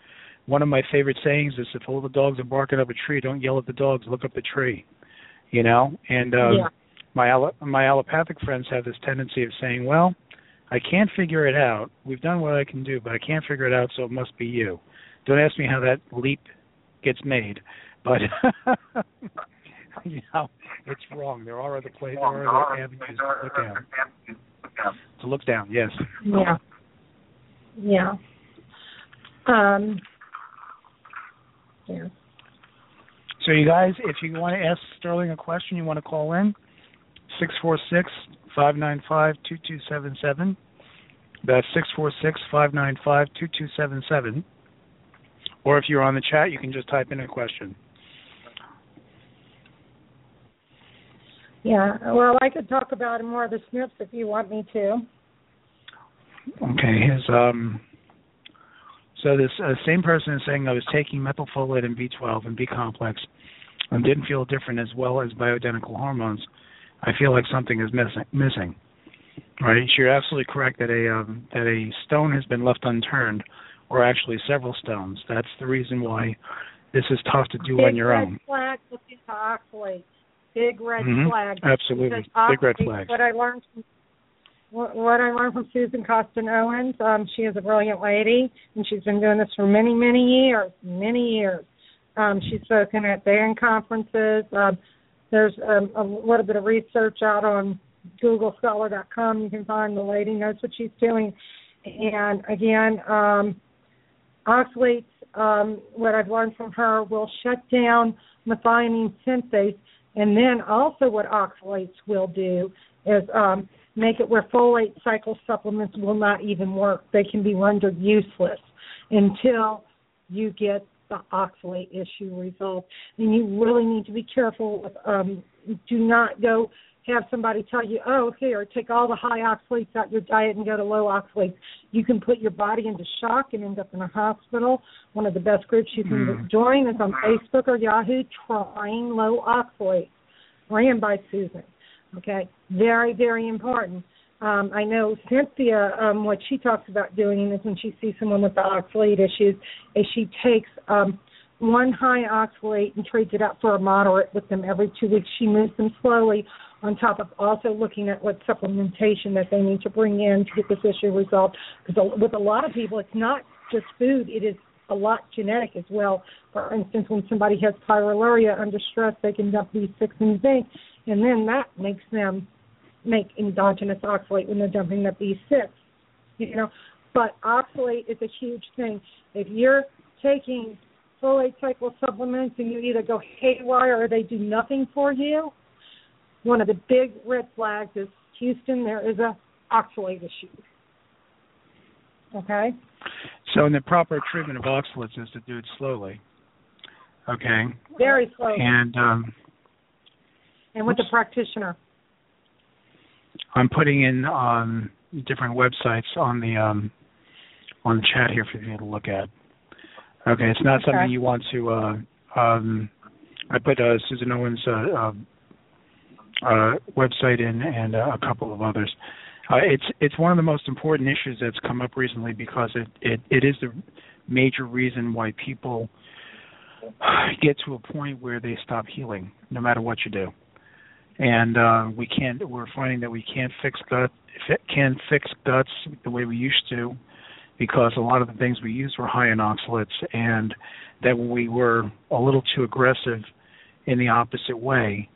one of my favorite sayings is, if all the dogs are barking up a tree, don't yell at the dogs, look up the tree. You know? And my allopathic friends have this tendency of saying, well, I can't figure it out. We've done what I can do, but I can't figure it out, so it must be you. Don't ask me how that leap gets made. But, you know, it's wrong. There are other places, there are other avenues to look down. To look down, yes. Yeah. Yeah. Yeah. So you guys, if you want to ask Sterling a question, you want to call in, 646-595-2277. That's 646-595-2277. Or if you're on the chat, you can just type in a question. Yeah, well, I could talk about more of the SNPs if you want me to. Okay, so this same person is saying, I was taking methylfolate and B12 and B-complex and didn't feel different, as well as bioidentical hormones. I feel like something is missing. Right? You're absolutely correct that a stone has been left unturned, or actually several stones. That's the reason why this is tough to do on your own. Big red flag, look into oxalate. Big red flag. Absolutely, big red flag. What I learned from Susan Costin Owens, she is a brilliant lady, and she's been doing this for many, many years. She's spoken at Barron conferences. There's a little bit of research out on googlescholar.com. You can find the lady knows what she's doing. And again, oxalates, what I've learned from her, will shut down methionine synthase. And then also what oxalates will do is make it where folate cycle supplements will not even work. They can be rendered useless until you get the oxalate issue resolved. And you really need to be careful with, do not go have somebody tell you, oh, here, take all the high oxalates out your diet and go to low oxalates. You can put your body into shock and end up in a hospital. One of the best groups you can join is on Facebook or Yahoo, Trying Low Oxalates, ran by Susan. Okay, very, very important. I know Cynthia, what she talks about doing is when she sees someone with the oxalate issues, is she takes one high oxalate and trades it out for a moderate with them every 2 weeks. She moves them slowly, on top of also looking at what supplementation that they need to bring in to get this issue resolved. Because with a lot of people, it's not just food, it is a lot genetic as well. For instance, when somebody has pyroluria under stress, they can dump B6 and zinc, and then that makes them make endogenous oxalate when they're dumping the B6. You know, but oxalate is a huge thing. If you're taking folate cycle supplements and you either go haywire or they do nothing for you, one of the big red flags is, Houston, there is a oxalate issue. Okay? So in the proper treatment of oxalates is to do it slowly. Okay? Very slowly. And with the practitioner. I'm putting in different websites on the chat here for you to look at. Okay, it's not something you want to. I put Susan Owens' website in and a couple of others. It's one of the most important issues that's come up recently, because it is the major reason why people get to a point where they stop healing, no matter what you do. And we're finding that we can't fix guts the way we used to, because a lot of the things we used were high in oxalates, and that we were a little too aggressive in the opposite way.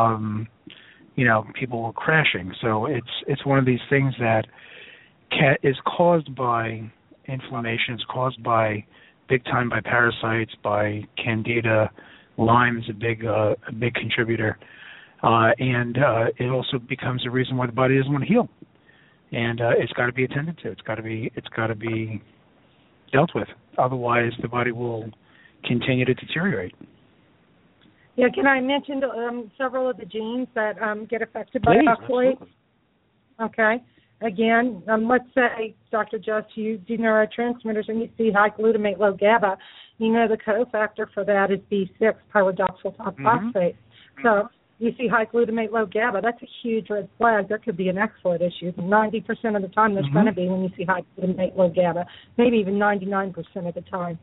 People were crashing. So it's one of these things that is caused by inflammation. It's caused big time by parasites, by Candida. Lyme is a big contributor, and it also becomes a reason why the body doesn't want to heal. And it's got to be attended to. It's got to be dealt with. Otherwise, the body will continue to deteriorate. Yeah, can I mention several of the genes that get affected by oxalate? Okay. Again, let's say, Dr. Just, you do neurotransmitters and you see high glutamate, low GABA. You know the cofactor for that is B6, pyridoxal phosphate. So you see high glutamate, low GABA, that's a huge red flag. There could be an excellent issue. 90% of the time there's going to be when you see high glutamate, low GABA, maybe even 99% of the time.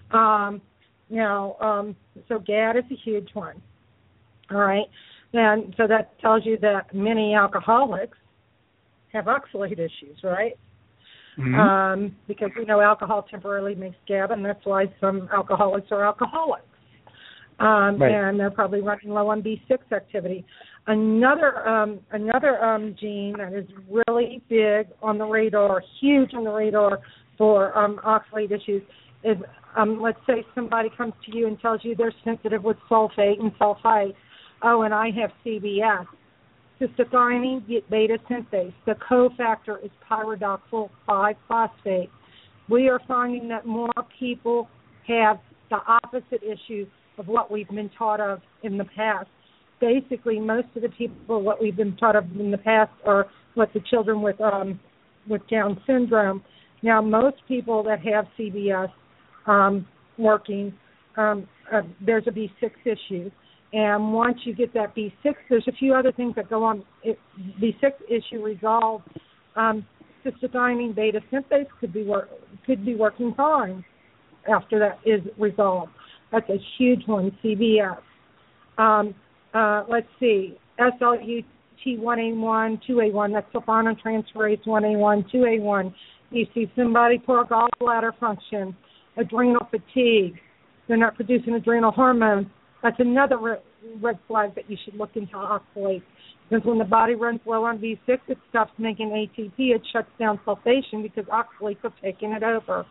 So GAD is a huge one. All right. And so that tells you that many alcoholics have oxalate issues, right? Because we know alcohol temporarily makes GABA, and that's why some alcoholics are alcoholics. And they're probably running low on B6 activity. Another gene that is really big on the radar, huge on the radar for oxalate issues is, let's say somebody comes to you and tells you they're sensitive with sulfate and sulfite. Oh, and I have CBS. Cystathionine beta synthase. The cofactor is pyridoxal 5-phosphate. We are finding that more people have the opposite issue of what we've been taught of in the past. Basically, most of the people, what we've been taught of in the past are what the children with Down syndrome. Now, most people that have CBS working, there's a B6 issue. And once you get that B6, there's a few other things that go on. B6 issue resolved. Cystathionine beta synthase could be working fine after that is resolved. That's a huge one, CBS. Let's see, SLUT1A1, 2A1, that's sulfonyluretransferase 1A1, 2A1. You see somebody poor gallbladder function, adrenal fatigue. They're not producing adrenal hormone. That's another red flag that you should look into oxalate. Because when the body runs low on B6, it stops making ATP. It shuts down sulfation because oxalates have taken it over.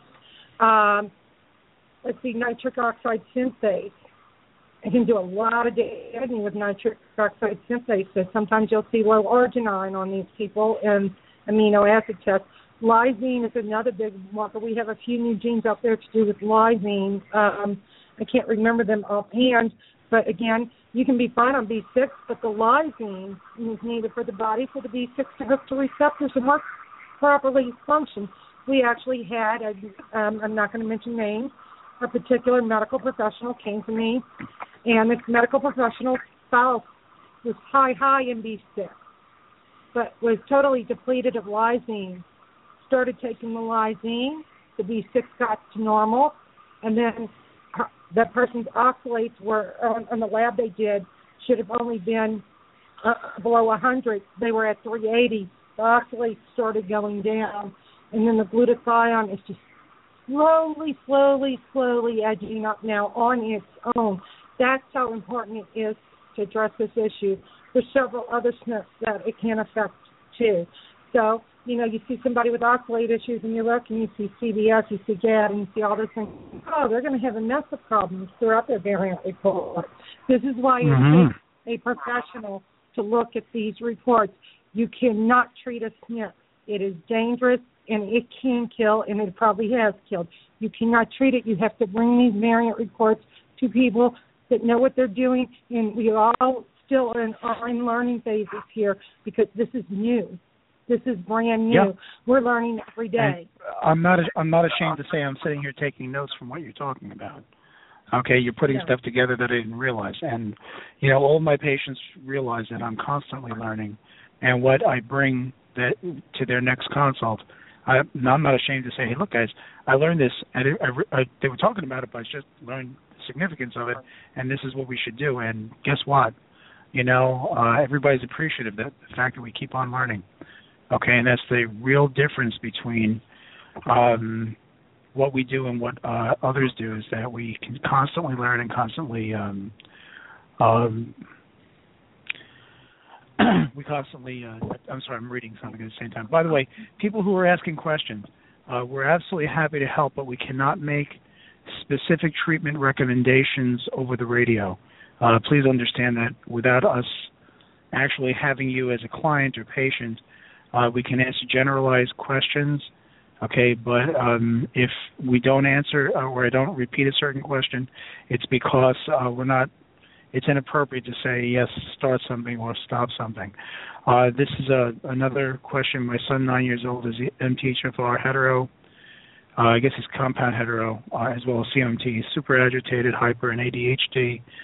Let's see, nitric oxide synthase. It can do a lot of damage with nitric oxide synthase. So sometimes you'll see low arginine on these people and amino acid tests. Lysine is another big one, but we have a few new genes out there to do with lysine. I can't remember them offhand, but again, you can be fine on B6, but the lysine is needed for the body for the B6 to hook to receptors and work properly function. We actually had, I'm not going to mention names, a particular medical professional came to me, and this medical professional's spouse was high in B6, but was totally depleted of lysine. Started taking the lysine, the B6 got to normal, and then that person's oxalates were, on the lab they did, should have only been below 100. They were at 380. The oxalates started going down, and then the glutathione is just slowly edging up now on its own. That's how important it is to address this issue. There's several other SNPs that it can affect too. So, you see somebody with oxalate issues and you look and you see CBS, you see GAD, and you see all these things. Oh, they're going to have a mess of problems throughout their variant report. This is why it takes a professional to look at these reports. You cannot treat a SNP. It is dangerous and it can kill, and it probably has killed. You cannot treat it. You have to bring these variant reports to people that know what they're doing, and we are all still are in learning phases here because this is new. This is brand new. Yeah. We're learning every day. And I'm not ashamed to say I'm sitting here taking notes from what you're talking about. Okay, you're putting stuff together that I didn't realize. And, all of my patients realize that I'm constantly learning, and what I bring to their next consult, I'm not ashamed to say, hey, look, guys, I learned this, and they were talking about it, but I just learned the significance of it, and this is what we should do. And guess what? Everybody's appreciative of the fact that we keep on learning. Okay, and that's the real difference between what we do and what others do, is that we can constantly learn and constantly I'm sorry, I'm reading something at the same time. By the way, people who are asking questions, we're absolutely happy to help, but we cannot make specific treatment recommendations over the radio. Please understand that without us actually having you as a client or patient, we can answer generalized questions, okay, but if we don't answer or I don't repeat a certain question, it's because it's inappropriate to say, yes, start something or stop something. This is another question. My son, 9 years old, is MTHFR hetero. I guess he's compound hetero, as well as CMT. He's super agitated, hyper, and ADHD.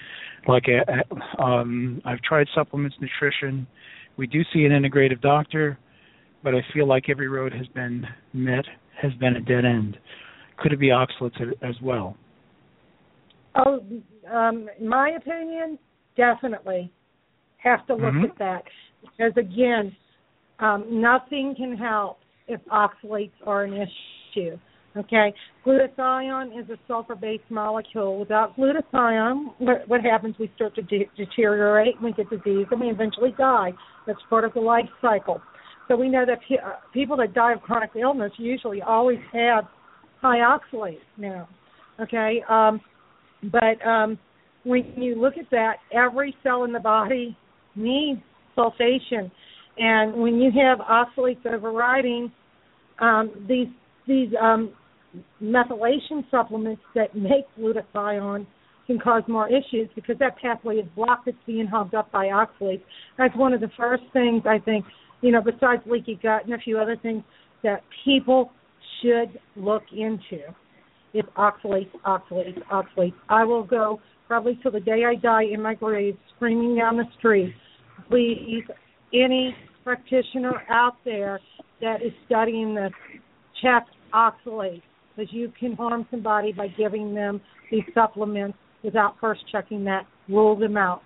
Like I've tried supplements, nutrition. We do see an integrative doctor, but I feel like every road has been a dead end. Could it be oxalates as well? Oh, in my opinion, definitely have to look at that, because again, nothing can help if oxalates are an issue. Okay, glutathione is a sulfur-based molecule. Without glutathione, what happens? We start to deteriorate, we get disease, and we eventually die. That's part of the life cycle. So we know that people that die of chronic illness usually always have high oxalates now. Okay, but when you look at that, every cell in the body needs sulfation, and when you have oxalates overriding, these methylation supplements that make glutathione can cause more issues because that pathway is blocked. It's being hogged up by oxalates. That's one of the first things I think, besides leaky gut and a few other things that people should look into. It's oxalates. I will go probably till the day I die in my grave screaming down the street, please, any practitioner out there that is studying this, check oxalates, because you can harm somebody by giving them these supplements without first checking that. Rule them out.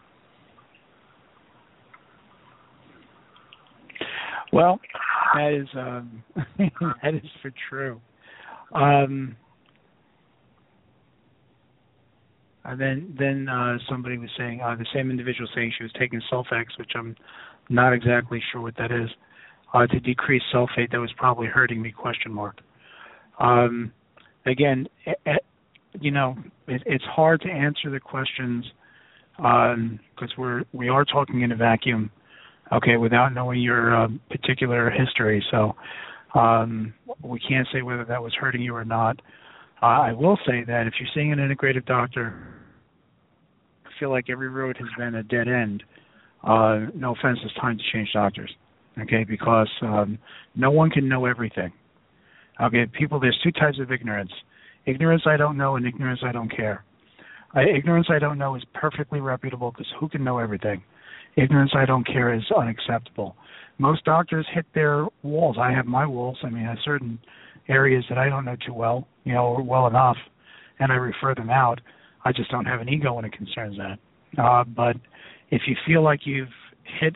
Well, that is that is for true. Then somebody was saying, the same individual saying she was taking Sulfax, which I'm not exactly sure what that is, to decrease sulfate. That was probably hurting me, ? Again, it's hard to answer the questions because we are talking in a vacuum, okay, without knowing your particular history. So we can't say whether that was hurting you or not. I will say that if you're seeing an integrative doctor, I feel like every road has been a dead end. No offense, it's time to change doctors, okay, because no one can know everything. Okay, people, there's two types of ignorance. Ignorance I don't know and ignorance I don't care. Ignorance I don't know is perfectly reputable because who can know everything? Ignorance I don't care is unacceptable. Most doctors hit their walls. I have my walls. I mean, there's certain areas that I don't know too well, or well enough, and I refer them out. I just don't have an ego when it concerns that. But if you feel like you've hit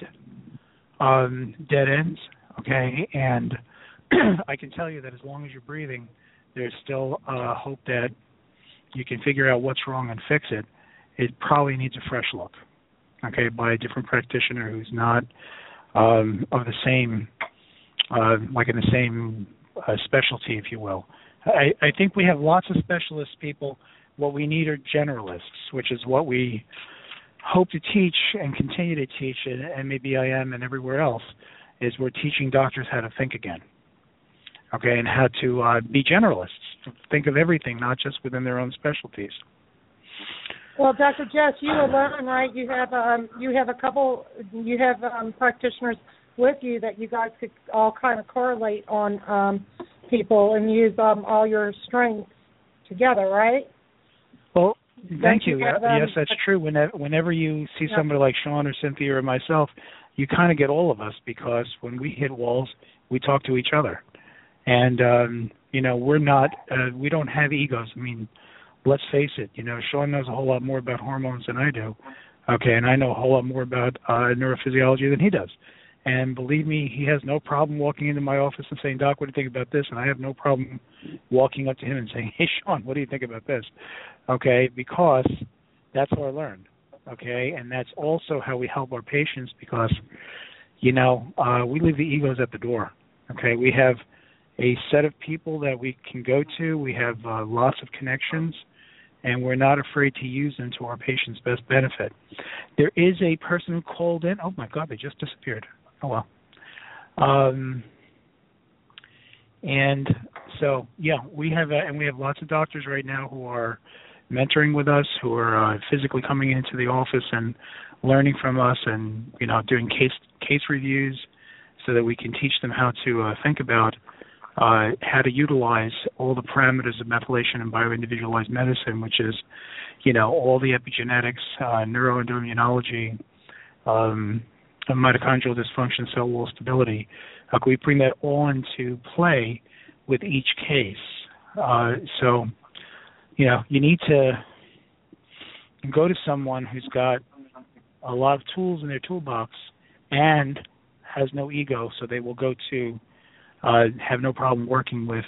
dead ends, okay, and I can tell you that as long as you're breathing, there's still hope that you can figure out what's wrong and fix it. It probably needs a fresh look, okay, by a different practitioner who's not of the same, like in the same specialty, if you will. I think we have lots of specialist people. What we need are generalists, which is what we hope to teach and continue to teach, and maybe I am and everywhere else, is we're teaching doctors how to think again, okay, and how to be generalists, think of everything, not just within their own specialties. Well, Dr. Jess, you alone, right? You have a couple, practitioners with you that you guys could all kind of correlate on people and use all your strengths together, right? Well, thank you. Yes, that's true. Whenever you see somebody like Sean or Cynthia or myself, you kind of get all of us, because when we hit walls, we talk to each other. And, we're not, we don't have egos. I mean, let's face it, Sean knows a whole lot more about hormones than I do, okay, and I know a whole lot more about neurophysiology than he does. And believe me, he has no problem walking into my office and saying, Doc, what do you think about this? And I have no problem walking up to him and saying, hey, Sean, what do you think about this? Okay, because that's how I learned, okay, and that's also how we help our patients, because, we leave the egos at the door, okay. We have a set of people that we can go to. We have lots of connections, and we're not afraid to use them to our patients' best benefit. There is a person who called in. Oh, my God, they just disappeared. Oh, well. And so, we have lots of doctors right now who are mentoring with us, who are physically coming into the office and learning from us, and doing case reviews so that we can teach them how to think about how to utilize all the parameters of methylation and bioindividualized medicine, which is, all the epigenetics, neuroendoimmunology, mitochondrial dysfunction, cell wall stability. How can we bring that all into play with each case? So, you need to go to someone who's got a lot of tools in their toolbox and has no ego, so they will go to have no problem working with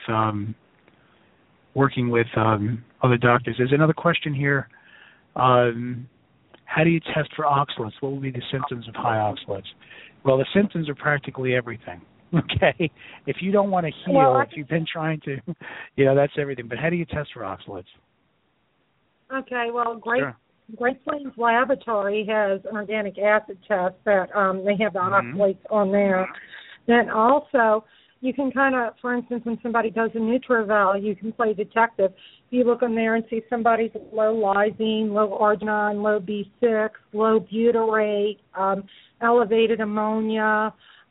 other doctors. There's another question here. How do you test for oxalates? What will be the symptoms of high oxalates? Well, the symptoms are practically everything. Okay, if you don't want to heal, if you've been trying to, that's everything. But how do you test for oxalates? Okay, well, Great Plains Laboratory has an organic acid test that they have the oxalates on there. Then also, you can kind of, for instance, when somebody does a NutriVal, you can play detective. You look in there and see somebody's low lysine, low arginine, low B6, low butyrate, elevated ammonia,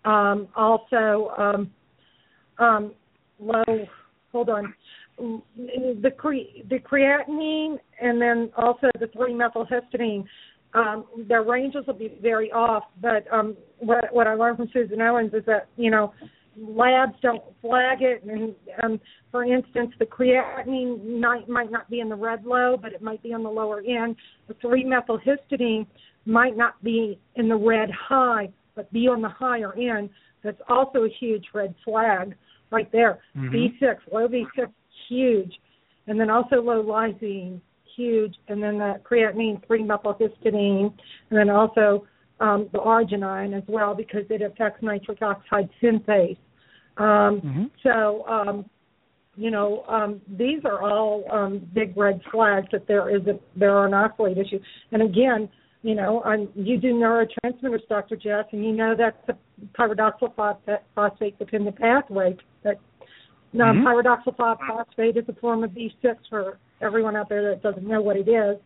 also low, the creatinine, and then also the 3-methylhistidine. Their ranges will be very off, but what I learned from Susan Owens is that, labs don't flag it, and for instance, the creatinine might not be in the red low, but it might be on the lower end. The 3-methylhistidine might not be in the red high, but be on the higher end. That's also a huge red flag right there. B6, low B6, huge. And then also low lysine, huge. And then the creatinine, 3-methylhistidine, and then also the arginine as well, because it affects nitric oxide synthase. So, these are all big red flags that there are an oxalate issue. And again, you do neurotransmitters, Dr. Jess, and that's a pyridoxal phosphate-dependent pathway. That pyridoxal phosphate is a form of B6 for everyone out there that doesn't know what it is.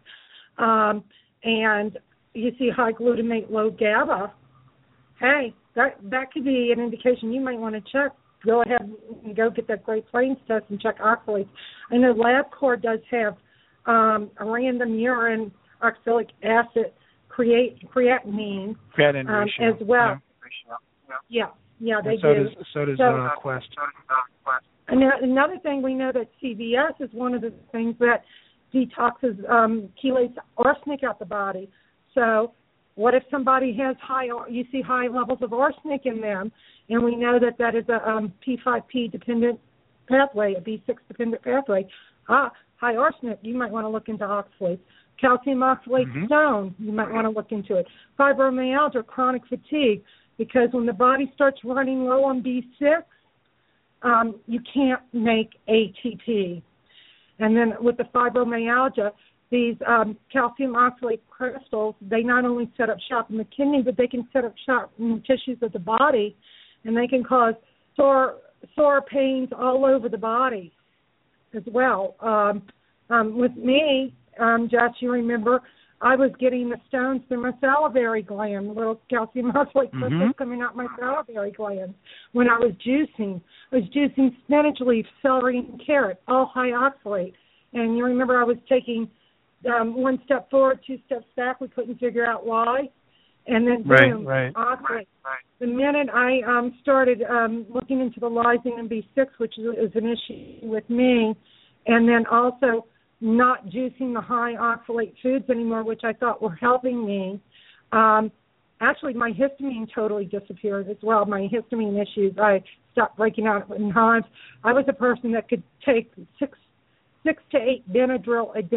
And you see high glutamate, low GABA. Hey, that could be an indication you might want to check. Go ahead and go get that Great Plains test and check oxalates. I know LabCorp does have a random urine oxalic acid creatinine ratio, as well. Yeah, they do. So does Quest. And another thing, we know that CVS is one of the things that detoxes, chelates arsenic out the body. So what if somebody has you see high levels of arsenic in them, and we know that is a P5P dependent pathway, a B6 dependent pathway. High arsenic, you might want to look into oxalates. Calcium oxalate stone, you might want to look into it. Fibromyalgia, chronic fatigue, because when the body starts running low on B6, you can't make ATP. And then with the fibromyalgia, these calcium oxalate crystals, they not only set up shop in the kidney, but they can set up shop in the tissues of the body, and they can cause sore pains all over the body as well. With me, Josh, you remember, I was getting the stones through my salivary gland, little calcium oxalate crystals coming out my salivary gland when I was juicing. I was juicing spinach leaf, celery, and carrot, all high oxalate. And you remember I was taking one step forward, 2 steps back. We couldn't figure out why. And then boom, oxalate. The minute I started looking into the lysine and B6, which is an issue with me, and then also not juicing the high oxalate foods anymore, which I thought were helping me. Actually, my histamine totally disappeared as well. My histamine issues, I stopped breaking out in hives. I was a person that could take 6 to 8 Benadryl a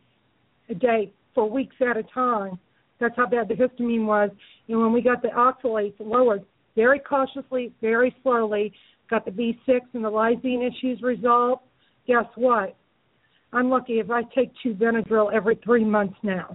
day for weeks at a time. That's how bad the histamine was. And when we got the oxalates lowered, very cautiously, very slowly, got the B6 and the lysine issues resolved, guess what? I'm lucky if I take 2 Benadryl every 3 months now.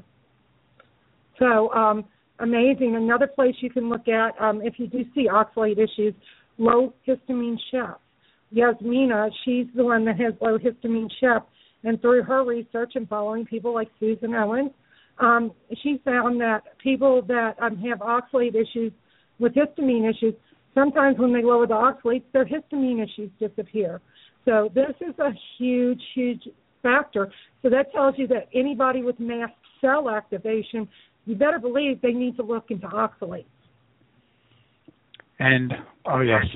So amazing. Another place you can look at, if you do see oxalate issues, low histamine chef. Yasmina, she's the one that has low histamine chef, and through her research and following people like Susan Owens, she found that people that have oxalate issues with histamine issues Sometimes when they lower the oxalates, their histamine issues disappear. So this is a huge, huge factor. So that tells you that anybody with mast cell activation, you better believe they need to look into oxalates. And, oh, yes.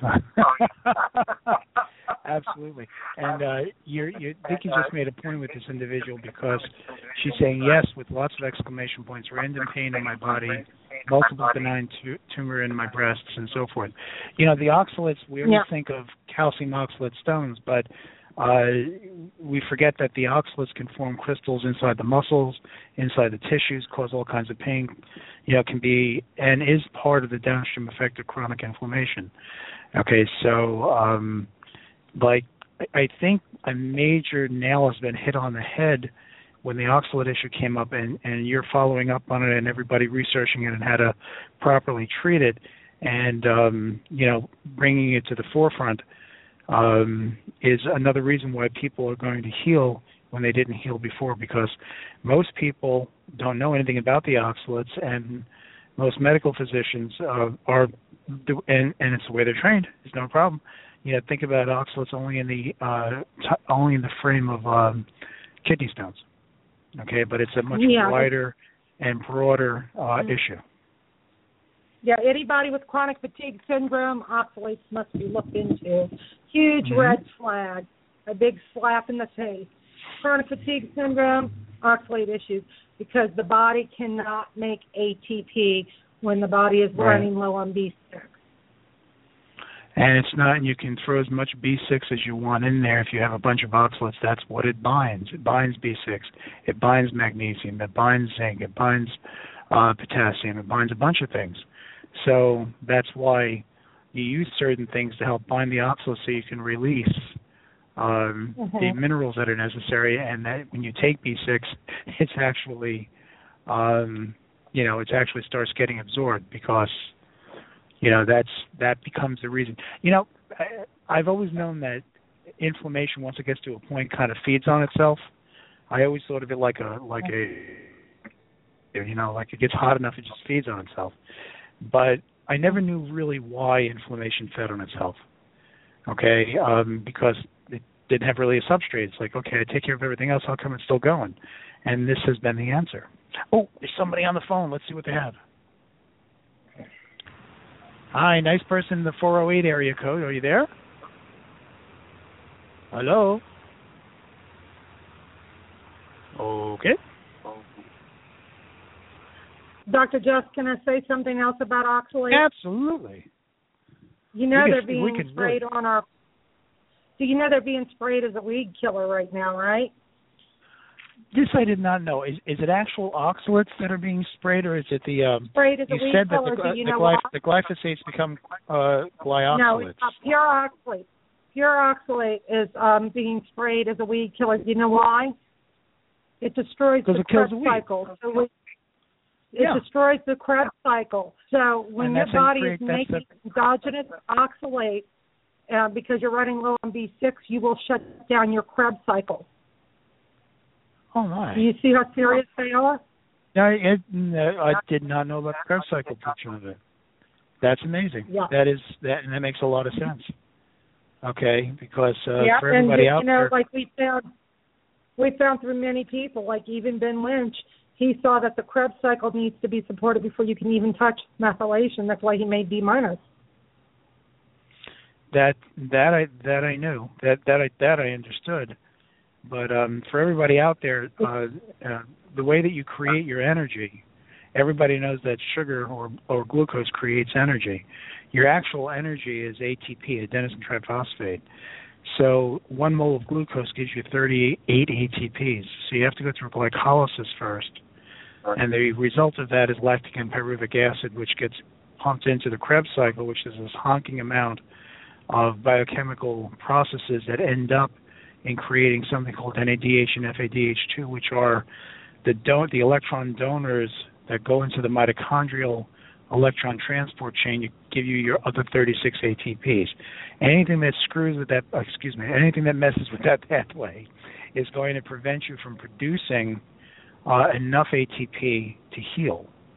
Absolutely. And Vicki just made a point with this individual because she's saying yes with lots of exclamation points, random pain in my body, multiple benign tumor in my breasts, and so forth. You know, the oxalates, we always think of calcium oxalate stones, but we forget that the oxalates can form crystals inside the muscles, inside the tissues, cause all kinds of pain. You know, can be and is part of the downstream effect of chronic inflammation. Okay, so like I think a major nail has been hit on the head when the oxalate issue came up, and you're following up on it, and everybody researching it and how to properly treat it, and you know, bringing it to the forefront. Is another reason why people are going to heal when they didn't heal before, because most people don't know anything about the oxalates, and most medical physicians are, and it's the way they're trained. It's no problem. You know, think about oxalates only in the frame of kidney stones. Okay, but it's a much wider and broader issue. Yeah, anybody with chronic fatigue syndrome, oxalates must be looked into. Huge red flag, a big slap in the face. Chronic fatigue syndrome, oxalate issues, because the body cannot make ATP when the body is running low on B6. And it's not, and you can throw as much B6 as you want in there. If you have a bunch of oxalates, that's what it binds. It binds B6. It binds magnesium. It binds zinc. It binds potassium. It binds a bunch of things. So that's why you use certain things to help bind the oxalates so you can release the minerals that are necessary. And that when you take B6, it's actually, you know, it actually starts getting absorbed because, you know, that becomes the reason. You know, I've always known that inflammation, once it gets to a point, kind of feeds on itself. I always thought of it like a, you know, like it gets hot enough, it just feeds on itself. But I never knew really why inflammation fed on itself, okay, because it didn't have really a substrate. It's like, okay, I take care of everything else, how come it's still going? And this has been the answer. Oh, there's somebody on the phone. Let's see what they have. Hi, nice person in the 408 area code. Are you there? Hello? Okay. Dr. Jess, can I say something else about oxalates? Absolutely. You know they're being sprayed on our... Do you know they're being sprayed as a weed killer right now, right? This I did not know. Is it actual oxalates that are being sprayed, or is it the... sprayed as a weed killer. The glyphosates become glyoxalates? No, it's pure oxalate. Pure oxalate is being sprayed as a weed killer. Do you know why? It destroys the Krebs cycle. So it destroys the Krebs cycle. So when your body is making endogenous oxalate, because you're running low on B6, you will shut down your Krebs cycle. Oh, my. Do you see how serious they are? I did not know about the Krebs cycle portion of it. That's amazing. Yeah. And that makes a lot of sense. Okay, because for everybody out there... like we found through many people, like even Ben Lynch, he saw that the Krebs cycle needs to be supported before you can even touch methylation. That's why he made D-. That I knew. That I understood. But for everybody out there, the way that you create your energy, everybody knows that sugar or glucose creates energy. Your actual energy is ATP, adenosine triphosphate. So 1 mole of glucose gives you 38 ATPs. So you have to go through glycolysis first. And the result of that is lactic and pyruvic acid, which gets pumped into the Krebs cycle, which is this honking amount of biochemical processes that end up in creating something called NADH and FADH2, which are the electron donors that go into the mitochondrial electron transport chain. You give you your other 36 ATPs. Anything that anything that messes with that pathway is going to prevent you from producing enough ATP to heal.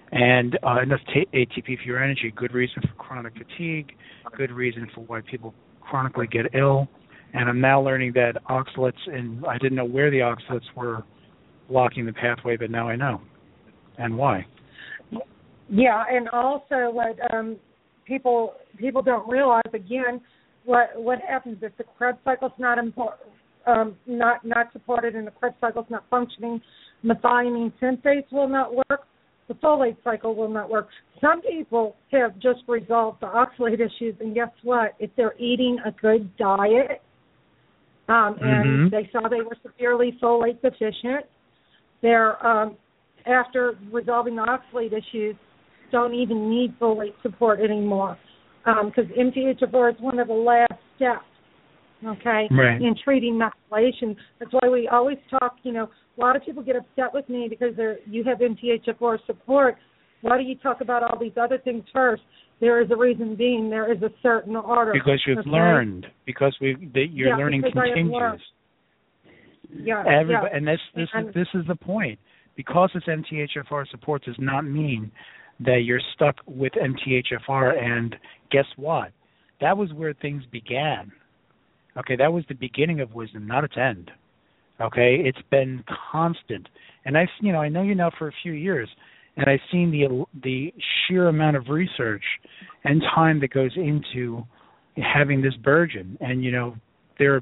And enough ATP for your energy, good reason for chronic fatigue, good reason for why people chronically get ill. And I'm now learning that oxalates, and I didn't know where the oxalates were blocking the pathway, but now I know. And why. Yeah, and also what people don't realize, again, what happens if the Krebs cycle's not supported and the Krebs cycle's not functioning, methionine synthase will not work, the folate cycle will not work. Some people have just resolved the oxalate issues, and guess what? If they're eating a good diet, and they saw they were severely folate deficient, they're, after resolving the oxalate issues, don't even need folate support anymore, because MTHFR is one of the last steps, okay, right, in treating methylation. That's why we always talk, a lot of people get upset with me because you have MTHFR support. Why do you talk about all these other things first? There is a reason being. There is a certain order. Because you've learned. Because your learning continues. Yeah. And this is the point. Because it's MTHFR support does not mean that you're stuck with MTHFR. And guess what? That was where things began. Okay, that was the beginning of wisdom, not its end. Okay, it's been constant, and I know you now for a few years, and I've seen the sheer amount of research and time that goes into having this burgeon. And there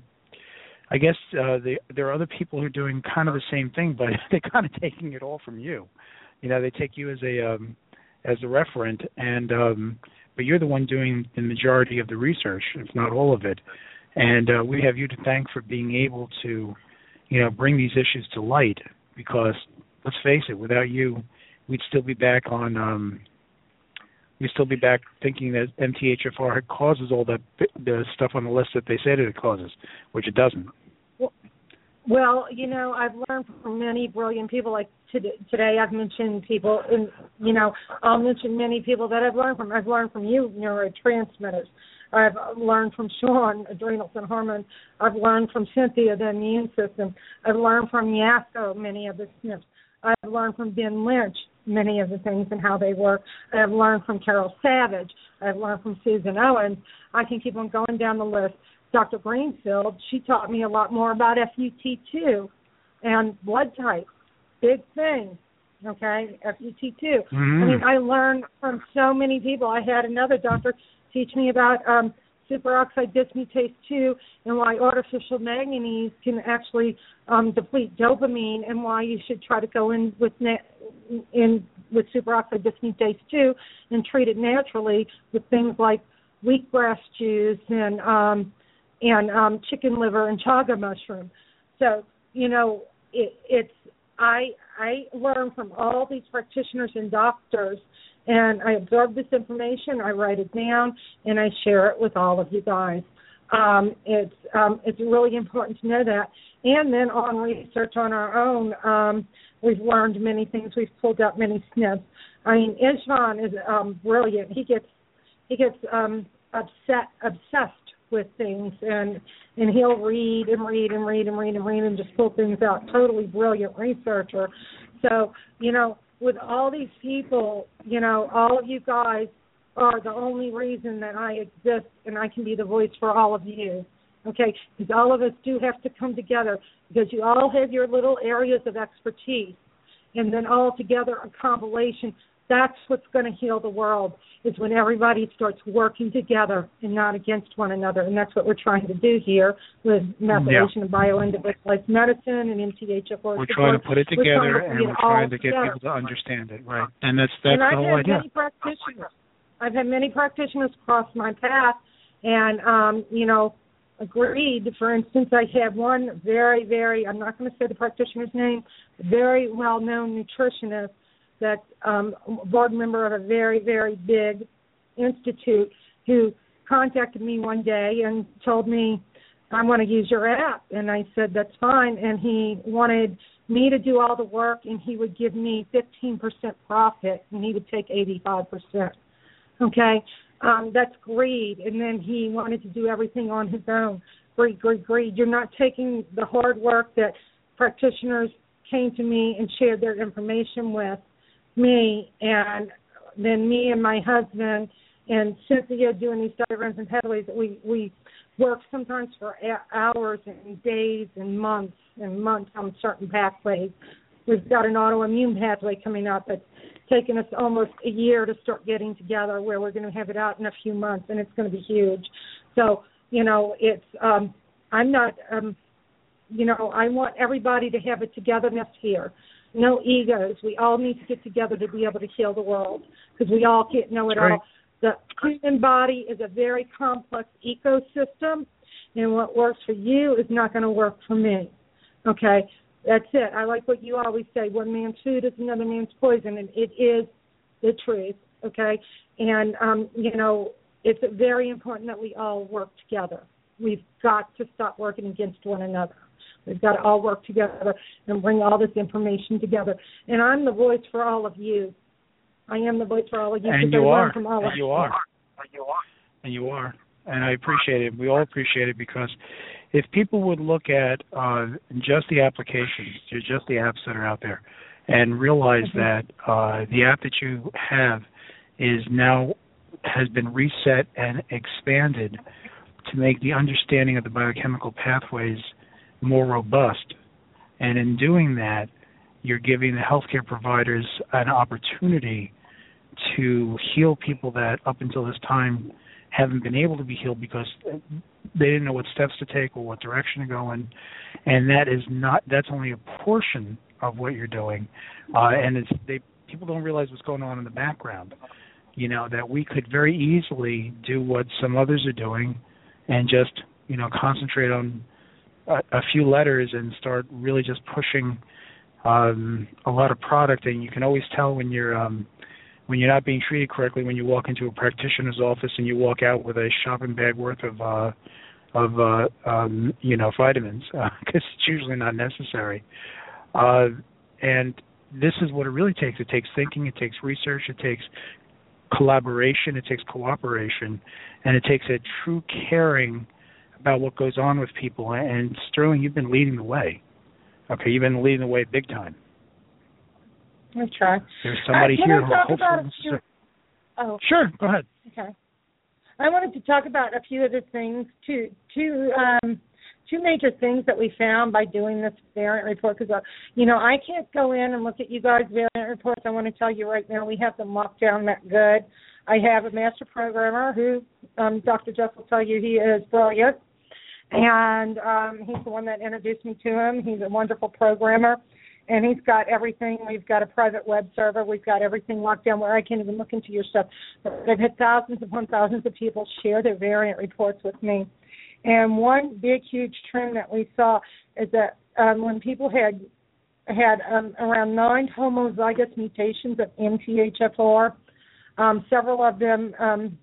are other people who are doing kind of the same thing, but they're kind of taking it all from you. They take you as a referent, and but you're the one doing the majority of the research, if not all of it. And we have you to thank for being able to bring these issues to light, because let's face it, without you, we'd still be back thinking that MTHFR causes all the stuff on the list that they say that it causes, which it doesn't. Well, I've learned from many brilliant people. Like today, I've mentioned people, and I'll mention many people that I've learned from. I've learned from you, neurotransmitters. I've learned from Sean, adrenals and hormones. I've learned from Cynthia, the immune system. I've learned from Yasko, many of the SNPs. I've learned from Ben Lynch, many of the things and how they work. I've learned from Carol Savage. I've learned from Susan Owens. I can keep on going down the list. Dr. Greenfield, she taught me a lot more about FUT2 and blood type. Big thing, okay, FUT2. I mean, I learned from so many people. I had another doctor teach me about superoxide dismutase 2 and why artificial manganese can actually deplete dopamine, and why you should try to go in with superoxide dismutase 2 and treat it naturally with things like wheatgrass juice and chicken liver and chaga mushroom. So, I learn from all these practitioners and doctors, and I absorb this information, I write it down, and I share it with all of you guys. It's really important to know that. And then on research on our own, we've learned many things. We've pulled out many SNPs. I mean, Ishvan is brilliant. He gets obsessed with things, and he'll read and just pull things out. Totally brilliant researcher. So, with all these people, all of you guys are the only reason that I exist, and I can be the voice for all of you, okay? Because all of us do have to come together, because you all have your little areas of expertise, and then all together a compilation. That's what's going to heal the world, is when everybody starts working together and not against one another. And that's what we're trying to do here with methylation and bioindividualized medicine and MTHFR. We're trying to put it together, and we're trying to get people to understand it, right? And that's the whole idea. I've had many practitioners cross my path and, agreed. For instance, I had one very, very, I'm not going to say the practitioner's name, very well-known nutritionist that's a board member of a very, very big institute, who contacted me one day and told me, I want to use your app. And I said, that's fine. And he wanted me to do all the work, and he would give me 15% profit, and he would take 85%. Okay? That's greed. And then he wanted to do everything on his own. Greed. You're not taking the hard work that practitioners came to me and shared their information with. me, and then me and my husband and Cynthia doing these diagrams and pathways. We work sometimes for hours and days and months on certain pathways. We've got an autoimmune pathway coming up that's taken us almost a year to start getting together, where we're going to have it out in a few months, and it's going to be huge. So, it's I'm not, I want everybody to have a togetherness here. No egos. We all need to get together to be able to heal the world, because we all can't know it all. The human body is a very complex ecosystem, and what works for you is not going to work for me. Okay? That's it. I like what you always say, one man's food is another man's poison, and it is the truth, okay? And, it's very important that we all work together. We've got to stop working against one another. We've got to all work together and bring all this information together. And I'm the voice for all of you. I am the voice for all of you. And you are. And you are. And you are. And I appreciate it. We all appreciate it, because if people would look at just the applications, just the apps that are out there, and realize that the app that you have has been reset and expanded to make the understanding of the biochemical pathways more robust. And in doing that, you're giving the healthcare providers an opportunity to heal people that up until this time haven't been able to be healed because they didn't know what steps to take or what direction to go in. And that's only a portion of what you're doing. And people don't realize what's going on in the background. That we could very easily do what some others are doing and just, concentrate on a few letters and start really just pushing a lot of product. And you can always tell when you're not being treated correctly when you walk into a practitioner's office and you walk out with a shopping bag worth of vitamins, because it's usually not necessary. And this is what it really takes. It takes thinking, it takes research, it takes collaboration, it takes cooperation, and it takes a true caring about what goes on with people. And Sterling, you've been leading the way. Okay, you've been leading the way big time. I'll try. There's somebody here who hopefully... Sure, go ahead. Okay. I wanted to talk about a few other things, two major things that we found by doing this variant report, because, I can't go in and look at you guys' variant reports. I want to tell you right now, we have them locked down that good. I have a master programmer who, Dr. Jeff will tell you, he is brilliant, and he's the one that introduced me to him. He's a wonderful programmer, and he's got everything. We've got a private web server. We've got everything locked down where I can't even look into your stuff. I've had thousands upon thousands of people share their variant reports with me. And one big, huge trend that we saw is that when people had around 9 homozygous mutations of MTHFR, several of them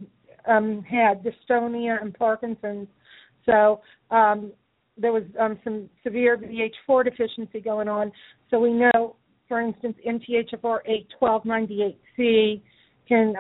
had dystonia and Parkinson's. So there was some severe VH4 deficiency going on. So we know, for instance, MTHFR 81298C can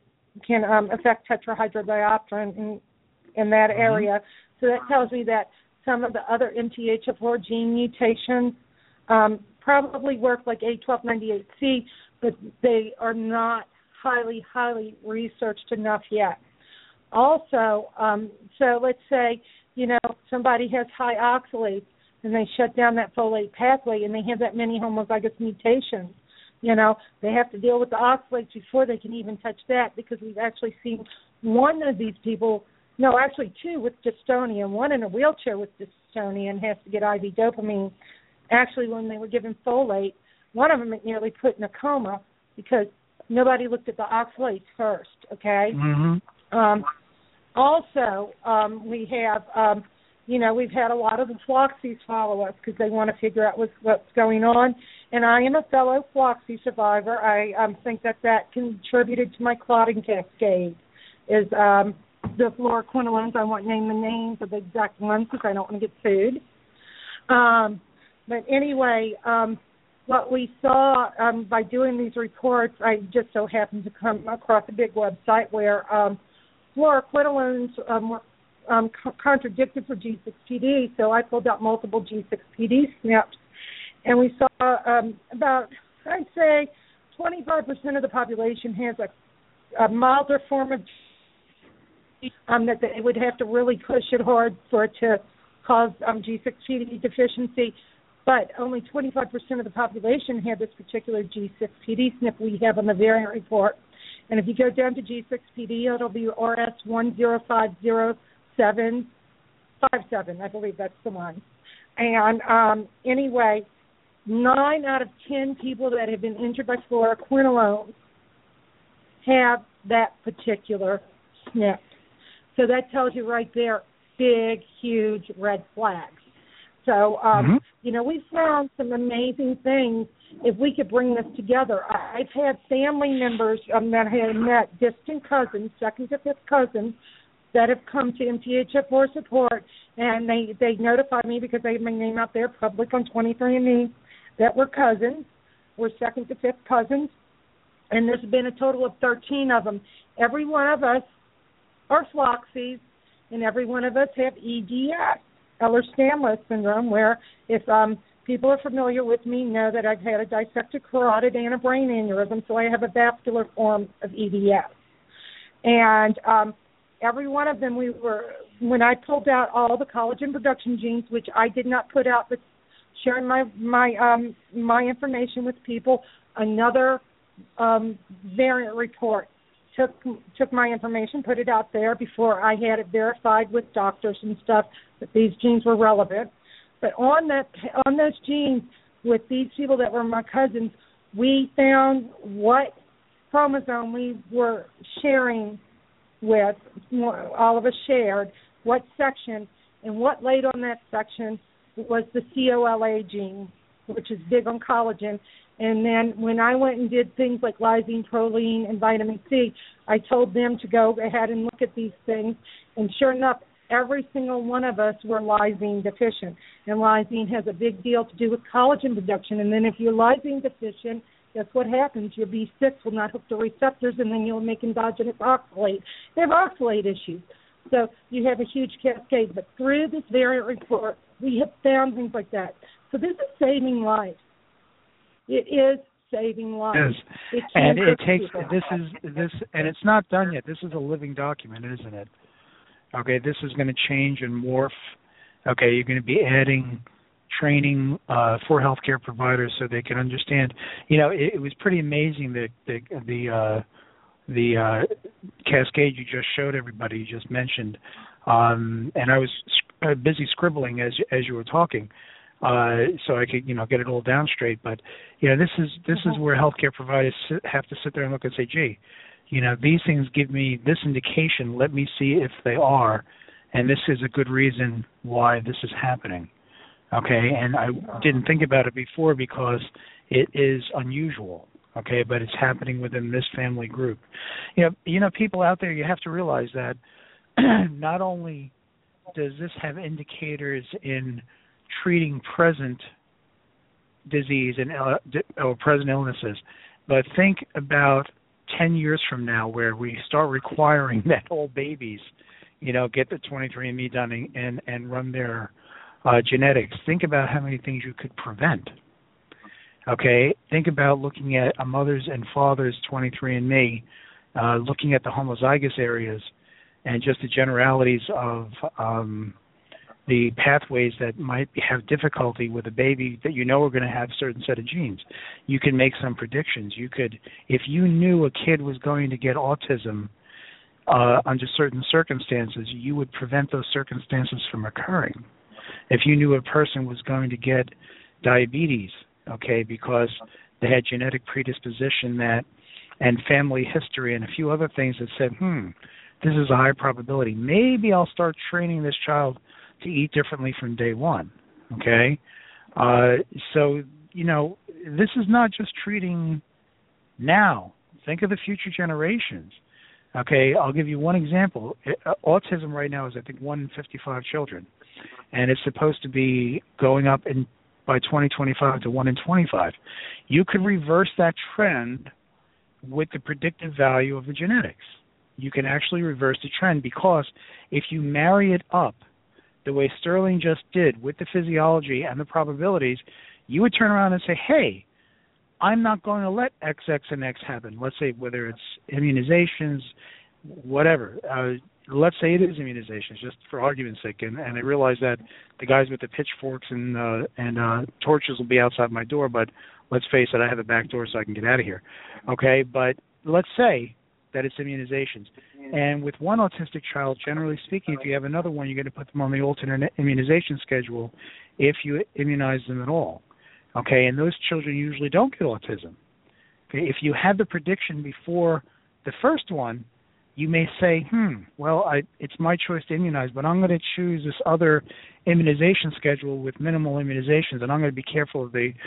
affect tetrahydrobiopterin in that area. So that tells me that some of the other MTHFR gene mutations probably work like 81298C, but they are not highly, highly researched enough yet. Also, so let's say, somebody has high oxalates and they shut down that folate pathway and they have that many homozygous mutations. They have to deal with the oxalates before they can even touch that, because we've actually seen one of these people, no, actually 2 with dystonia, one in a wheelchair with dystonia and has to get IV dopamine. Actually, when they were given folate, one of them nearly put in a coma because nobody looked at the oxalates first, okay? Mm-hmm. Also, we have, we've had a lot of the Floxies follow us because they want to figure out what's going on. And I am a fellow Floxy survivor. I think that contributed to my clotting cascade is the fluoroquinolones. I won't name the names of the exact ones because I don't want to get sued. But anyway, what we saw by doing these reports, I just so happened to come across a big website where fluoroquinolones were contradicted for G6PD, so I pulled out multiple G6PD SNPs, and we saw about, I'd say, 25% of the population has a milder form of that they would have to really push it hard for it to cause G6PD deficiency, but only 25% of the population had this particular G6PD SNP we have on the variant report. And if you go down to G6PD, it'll be RS10507757. I believe that's the one. And anyway, 9 out of 10 people that have been injured by fluoroquinolones have that particular SNP. So that tells you right there, big, huge red flags. So, we found some amazing things if we could bring this together. I've had family members that have met distant cousins, second to fifth cousins, that have come to MTHF for support, and they notify me because they have my name out there public on 23andMe that we're cousins. We're second to fifth cousins, and there's been a total of 13 of them. Every one of us are Floxies, and every one of us have EDS, Ehlers-Danlos syndrome, where if people are familiar with me know that I've had a dissected carotid and a brain aneurysm, so I have a vascular form of EDS. And every one of them, when I pulled out all the collagen production genes, which I did not put out, but sharing my information with people, another variant report took my information, put it out there before I had it verified with doctors and stuff that these genes were relevant. But on those genes, with these people that were my cousins, we found what chromosome we were sharing with, all of us shared, what section, and what laid on that section was the COLA gene, which is big on collagen. And then when I went and did things like lysine, proline, and vitamin C, I told them to go ahead and look at these things. And sure enough, every single one of us were lysine deficient. And lysine has a big deal to do with collagen production. And then if you're lysine deficient, guess what happens? Your B6 will not hook to receptors, and then you'll make endogenous oxalate. They have oxalate issues. So you have a huge cascade. But through this variant report, we have found things like that. So this is saving lives. It is saving lives. It and it takes this, and it's not done yet. This is a living document, isn't it? Okay, this is going to change and morph. Okay, you're going to be adding training for healthcare providers so they can understand. It was pretty amazing the cascade you just showed everybody. You just mentioned, and I was busy scribbling as you were talking. So I could, get it all down straight. But, this is where healthcare providers have to sit there and look and say, gee, these things give me this indication. Let me see if they are, and this is a good reason why this is happening. Okay, and I didn't think about it before because it is unusual. Okay, but it's happening within this family group. People out there, you have to realize that not only does this have indicators in treating present disease and or present illnesses, but think about 10 years from now where we start requiring that all babies, get the 23andMe done and run their genetics. Think about how many things you could prevent. Okay, think about looking at a mother's and father's 23andMe, looking at the homozygous areas and just the generalities of the pathways that might have difficulty with a baby that are going to have a certain set of genes. You can make some predictions. You could, if you knew a kid was going to get autism under certain circumstances, you would prevent those circumstances from occurring. If you knew a person was going to get diabetes, okay, because they had genetic predisposition and family history and a few other things that said, this is a high probability. Maybe I'll start training this child to eat differently from day one, okay? So, this is not just treating now. Think of the future generations, okay? I'll give you one example. Autism right now is, I think, 1 in 55 children, and it's supposed to be going up by 2025 to 1 in 25. You could reverse that trend with the predictive value of the genetics. You can actually reverse the trend because if you marry it up the way Sterling just did with the physiology and the probabilities, you would turn around and say, hey, I'm not going to let X, X, and X happen. Let's say whether it's immunizations, whatever. Let's say it is immunizations, just for argument's sake. And I realize that the guys with the pitchforks and torches will be outside my door, but let's face it, I have a back door so I can get out of here. Okay, but let's say that it's immunizations. And with one autistic child, generally speaking, if you have another one, you're going to put them on the alternate immunization schedule if you immunize them at all. Okay, and those children usually don't get autism. Okay, if you have the prediction before the first one, you may say, well, it's my choice to immunize, but I'm going to choose this other immunization schedule with minimal immunizations, and I'm going to be careful of the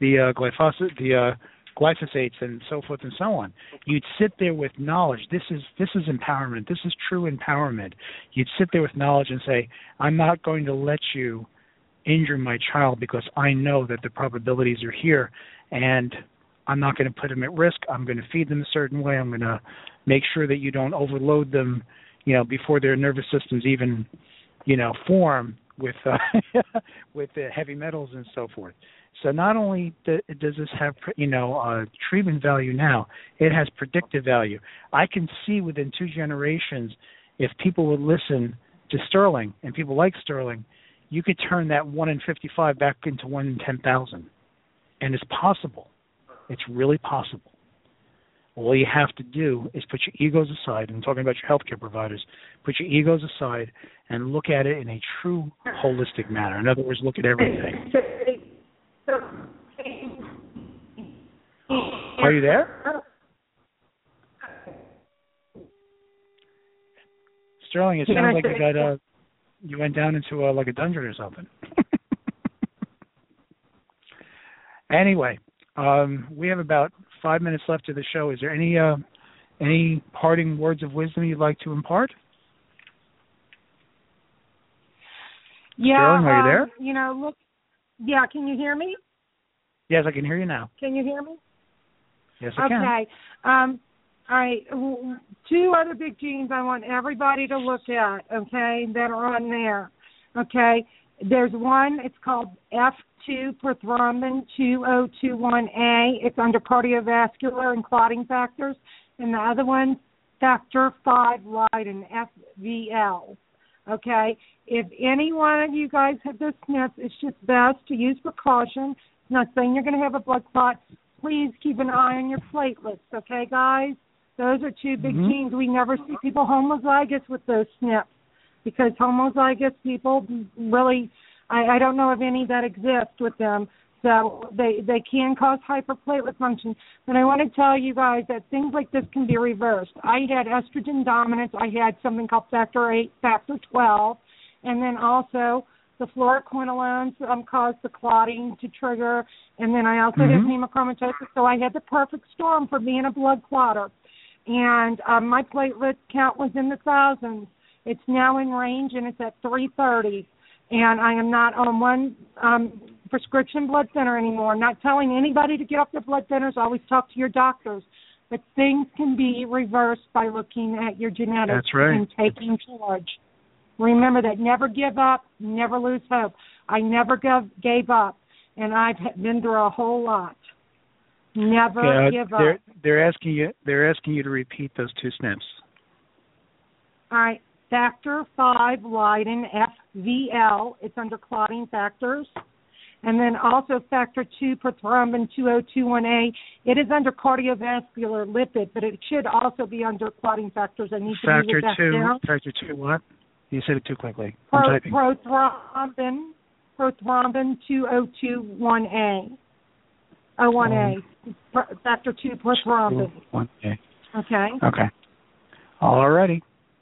glyphosates and so forth and so on. You'd sit there with knowledge. This is empowerment. This is true empowerment. You'd sit there with knowledge and say, I'm not going to let you injure my child because I know that the probabilities are here, and I'm not going to put them at risk. I'm going to feed them a certain way. I'm going to make sure that you don't overload them, before their nervous systems even, form with with the heavy metals and so forth. So not only does this have, treatment value now, it has predictive value. I can see within 2 generations, if people would listen to Sterling and people like Sterling, you could turn that 1 in 55 back into 1 in 10,000. And it's possible. It's really possible. All you have to do is put your egos aside. I'm talking about your healthcare providers. Put your egos aside and look at it in a true holistic manner. In other words, look at everything. Are you there? Sterling, it sounds like you went down into like a dungeon or something. Anyway, we have about 5 minutes left of the show. Is there any parting words of wisdom you'd like to impart? Yeah. Sterling, are you there? Look. Yeah, can you hear me? Yes, I can hear you now. Can you hear me? Yes, I can. Okay. All right. 2 other big genes I want everybody to look at, okay, that are on there. Okay. There's one, it's called F2 prothrombin 2021A. It's under cardiovascular and clotting factors. And the other one, factor 5 Leiden, FVL. Okay? If any one of you guys have this SNP, it's just best to use precaution. It's not saying you're going to have a blood clot. Please keep an eye on your platelets, okay, guys? Those are 2 big genes. We never see people homozygous with those SNPs because homozygous people really, I don't know of any that exist with them. So they can cause hyperplatelet function. But I want to tell you guys that things like this can be reversed. I had estrogen dominance. I had something called factor 8, factor 12. And then also the fluoroquinolones caused the clotting to trigger. And then I also had hemochromatosis. So I had the perfect storm for being a blood clotter. And my platelet count was in the thousands. It's now in range, and it's at 330. And I am not on one prescription blood thinner anymore. I'm not telling anybody to get off their blood thinners. Always talk to your doctors. But things can be reversed by looking at your genetics. That's right. And taking charge. Remember that. Never give up. Never lose hope. I never gave up, and I've been through a whole lot. Never give up. They're asking you to repeat those 2 SNPs. All right. Factor 5 Leiden, FVL. It's under clotting factors. And then also factor 2 prothrombin 2021A. It is under cardiovascular lipid, but it should also be under clotting factors. I need to factor that 2. down. Factor 2 what? You said it too quickly. I'm typing. Prothrombin 2021A. O1A. Factor 2 prothrombin. 1A. Okay. Okay. All righty.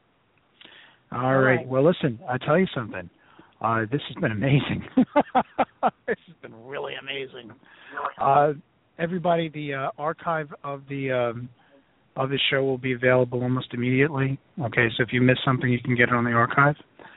All right. Well, listen, I'll tell you something. This has been amazing. This has been really amazing. Everybody, the archive of the show will be available almost immediately. Okay, so if you miss something, you can get it on the archive.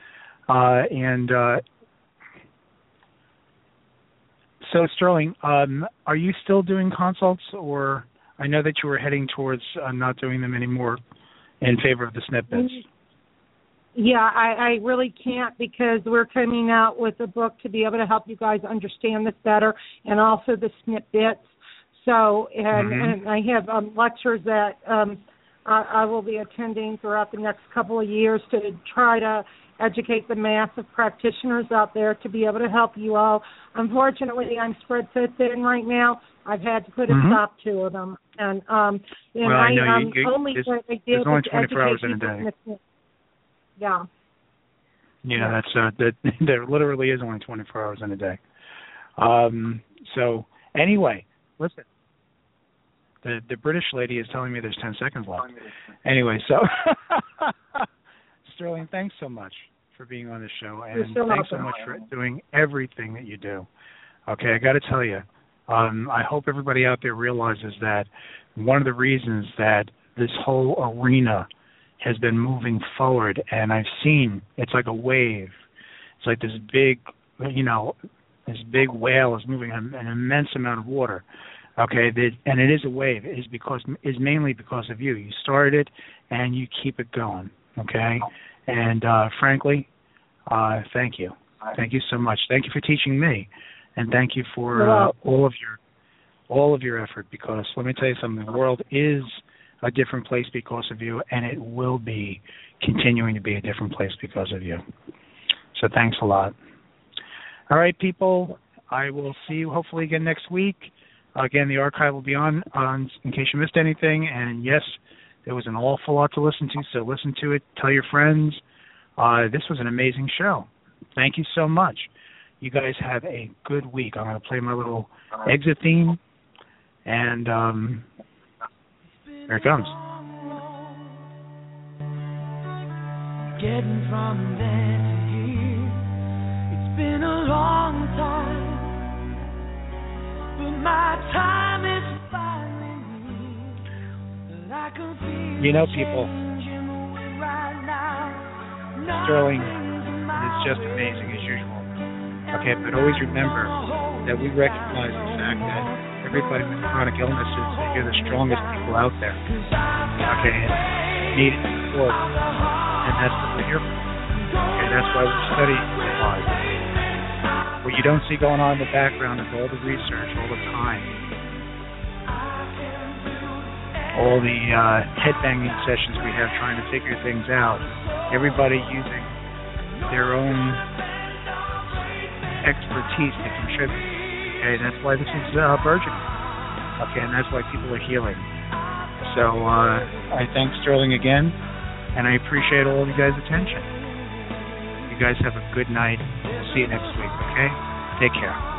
So, Sterling, are you still doing consults, or I know that you were heading towards not doing them anymore in favor of the SNP bits? Yeah, I really can't because we're coming out with a book to be able to help you guys understand this better and also the SNP bits. So, and I have lectures that I will be attending throughout the next couple of years to try to educate the mass of practitioners out there to be able to help you all. Unfortunately, I'm spread so thin right now, I've had to put a stop to them. And I know there's only 24 hours in a day. Yeah. Yeah, there literally is only 24 hours in a day. So anyway, listen. The British lady is telling me there's 10 seconds left. Anyway, so Sterling, thanks so much for being on the show, and thanks so much for doing everything that you do. Okay, I got to tell you, I hope everybody out there realizes that one of the reasons that this whole arena has been moving forward, and I've seen it's like a wave. It's like this big, this big whale is moving an immense amount of water. Okay, and it is a wave. Is mainly because of you. You started it, and you keep it going. Okay, and frankly, thank you. Thank you so much. Thank you for teaching me, and thank you for all of your effort. Because let me tell you something: the world is a different place because of you, and it will be continuing to be a different place because of you. So thanks a lot. All right, people. I will see you hopefully again next week. Again, the archive will be on in case you missed anything. And yes, there was an awful lot to listen to, so listen to it. Tell your friends. This was an amazing show. Thank you so much. You guys have a good week. I'm going to play my little exit theme. And here it comes. Getting from there to here, it's been a long time. But my time is finally here. Like a people, Sterling is just amazing as usual. Okay, but always remember that we recognize the fact that everybody with chronic illnesses, you're the strongest people out there. Okay, and needed support, and that's what we're here for. Okay, that's why we're studying the body. What you don't see going on in the background is all the research, all the time, all the headbanging sessions we have trying to figure things out. Everybody using their own expertise to contribute. Okay, that's why this is burgeoning. Okay, and that's why people are healing. So I thank Sterling again, and I appreciate all of you guys' attention. You guys have a good night. We'll see you next week, okay? Take care.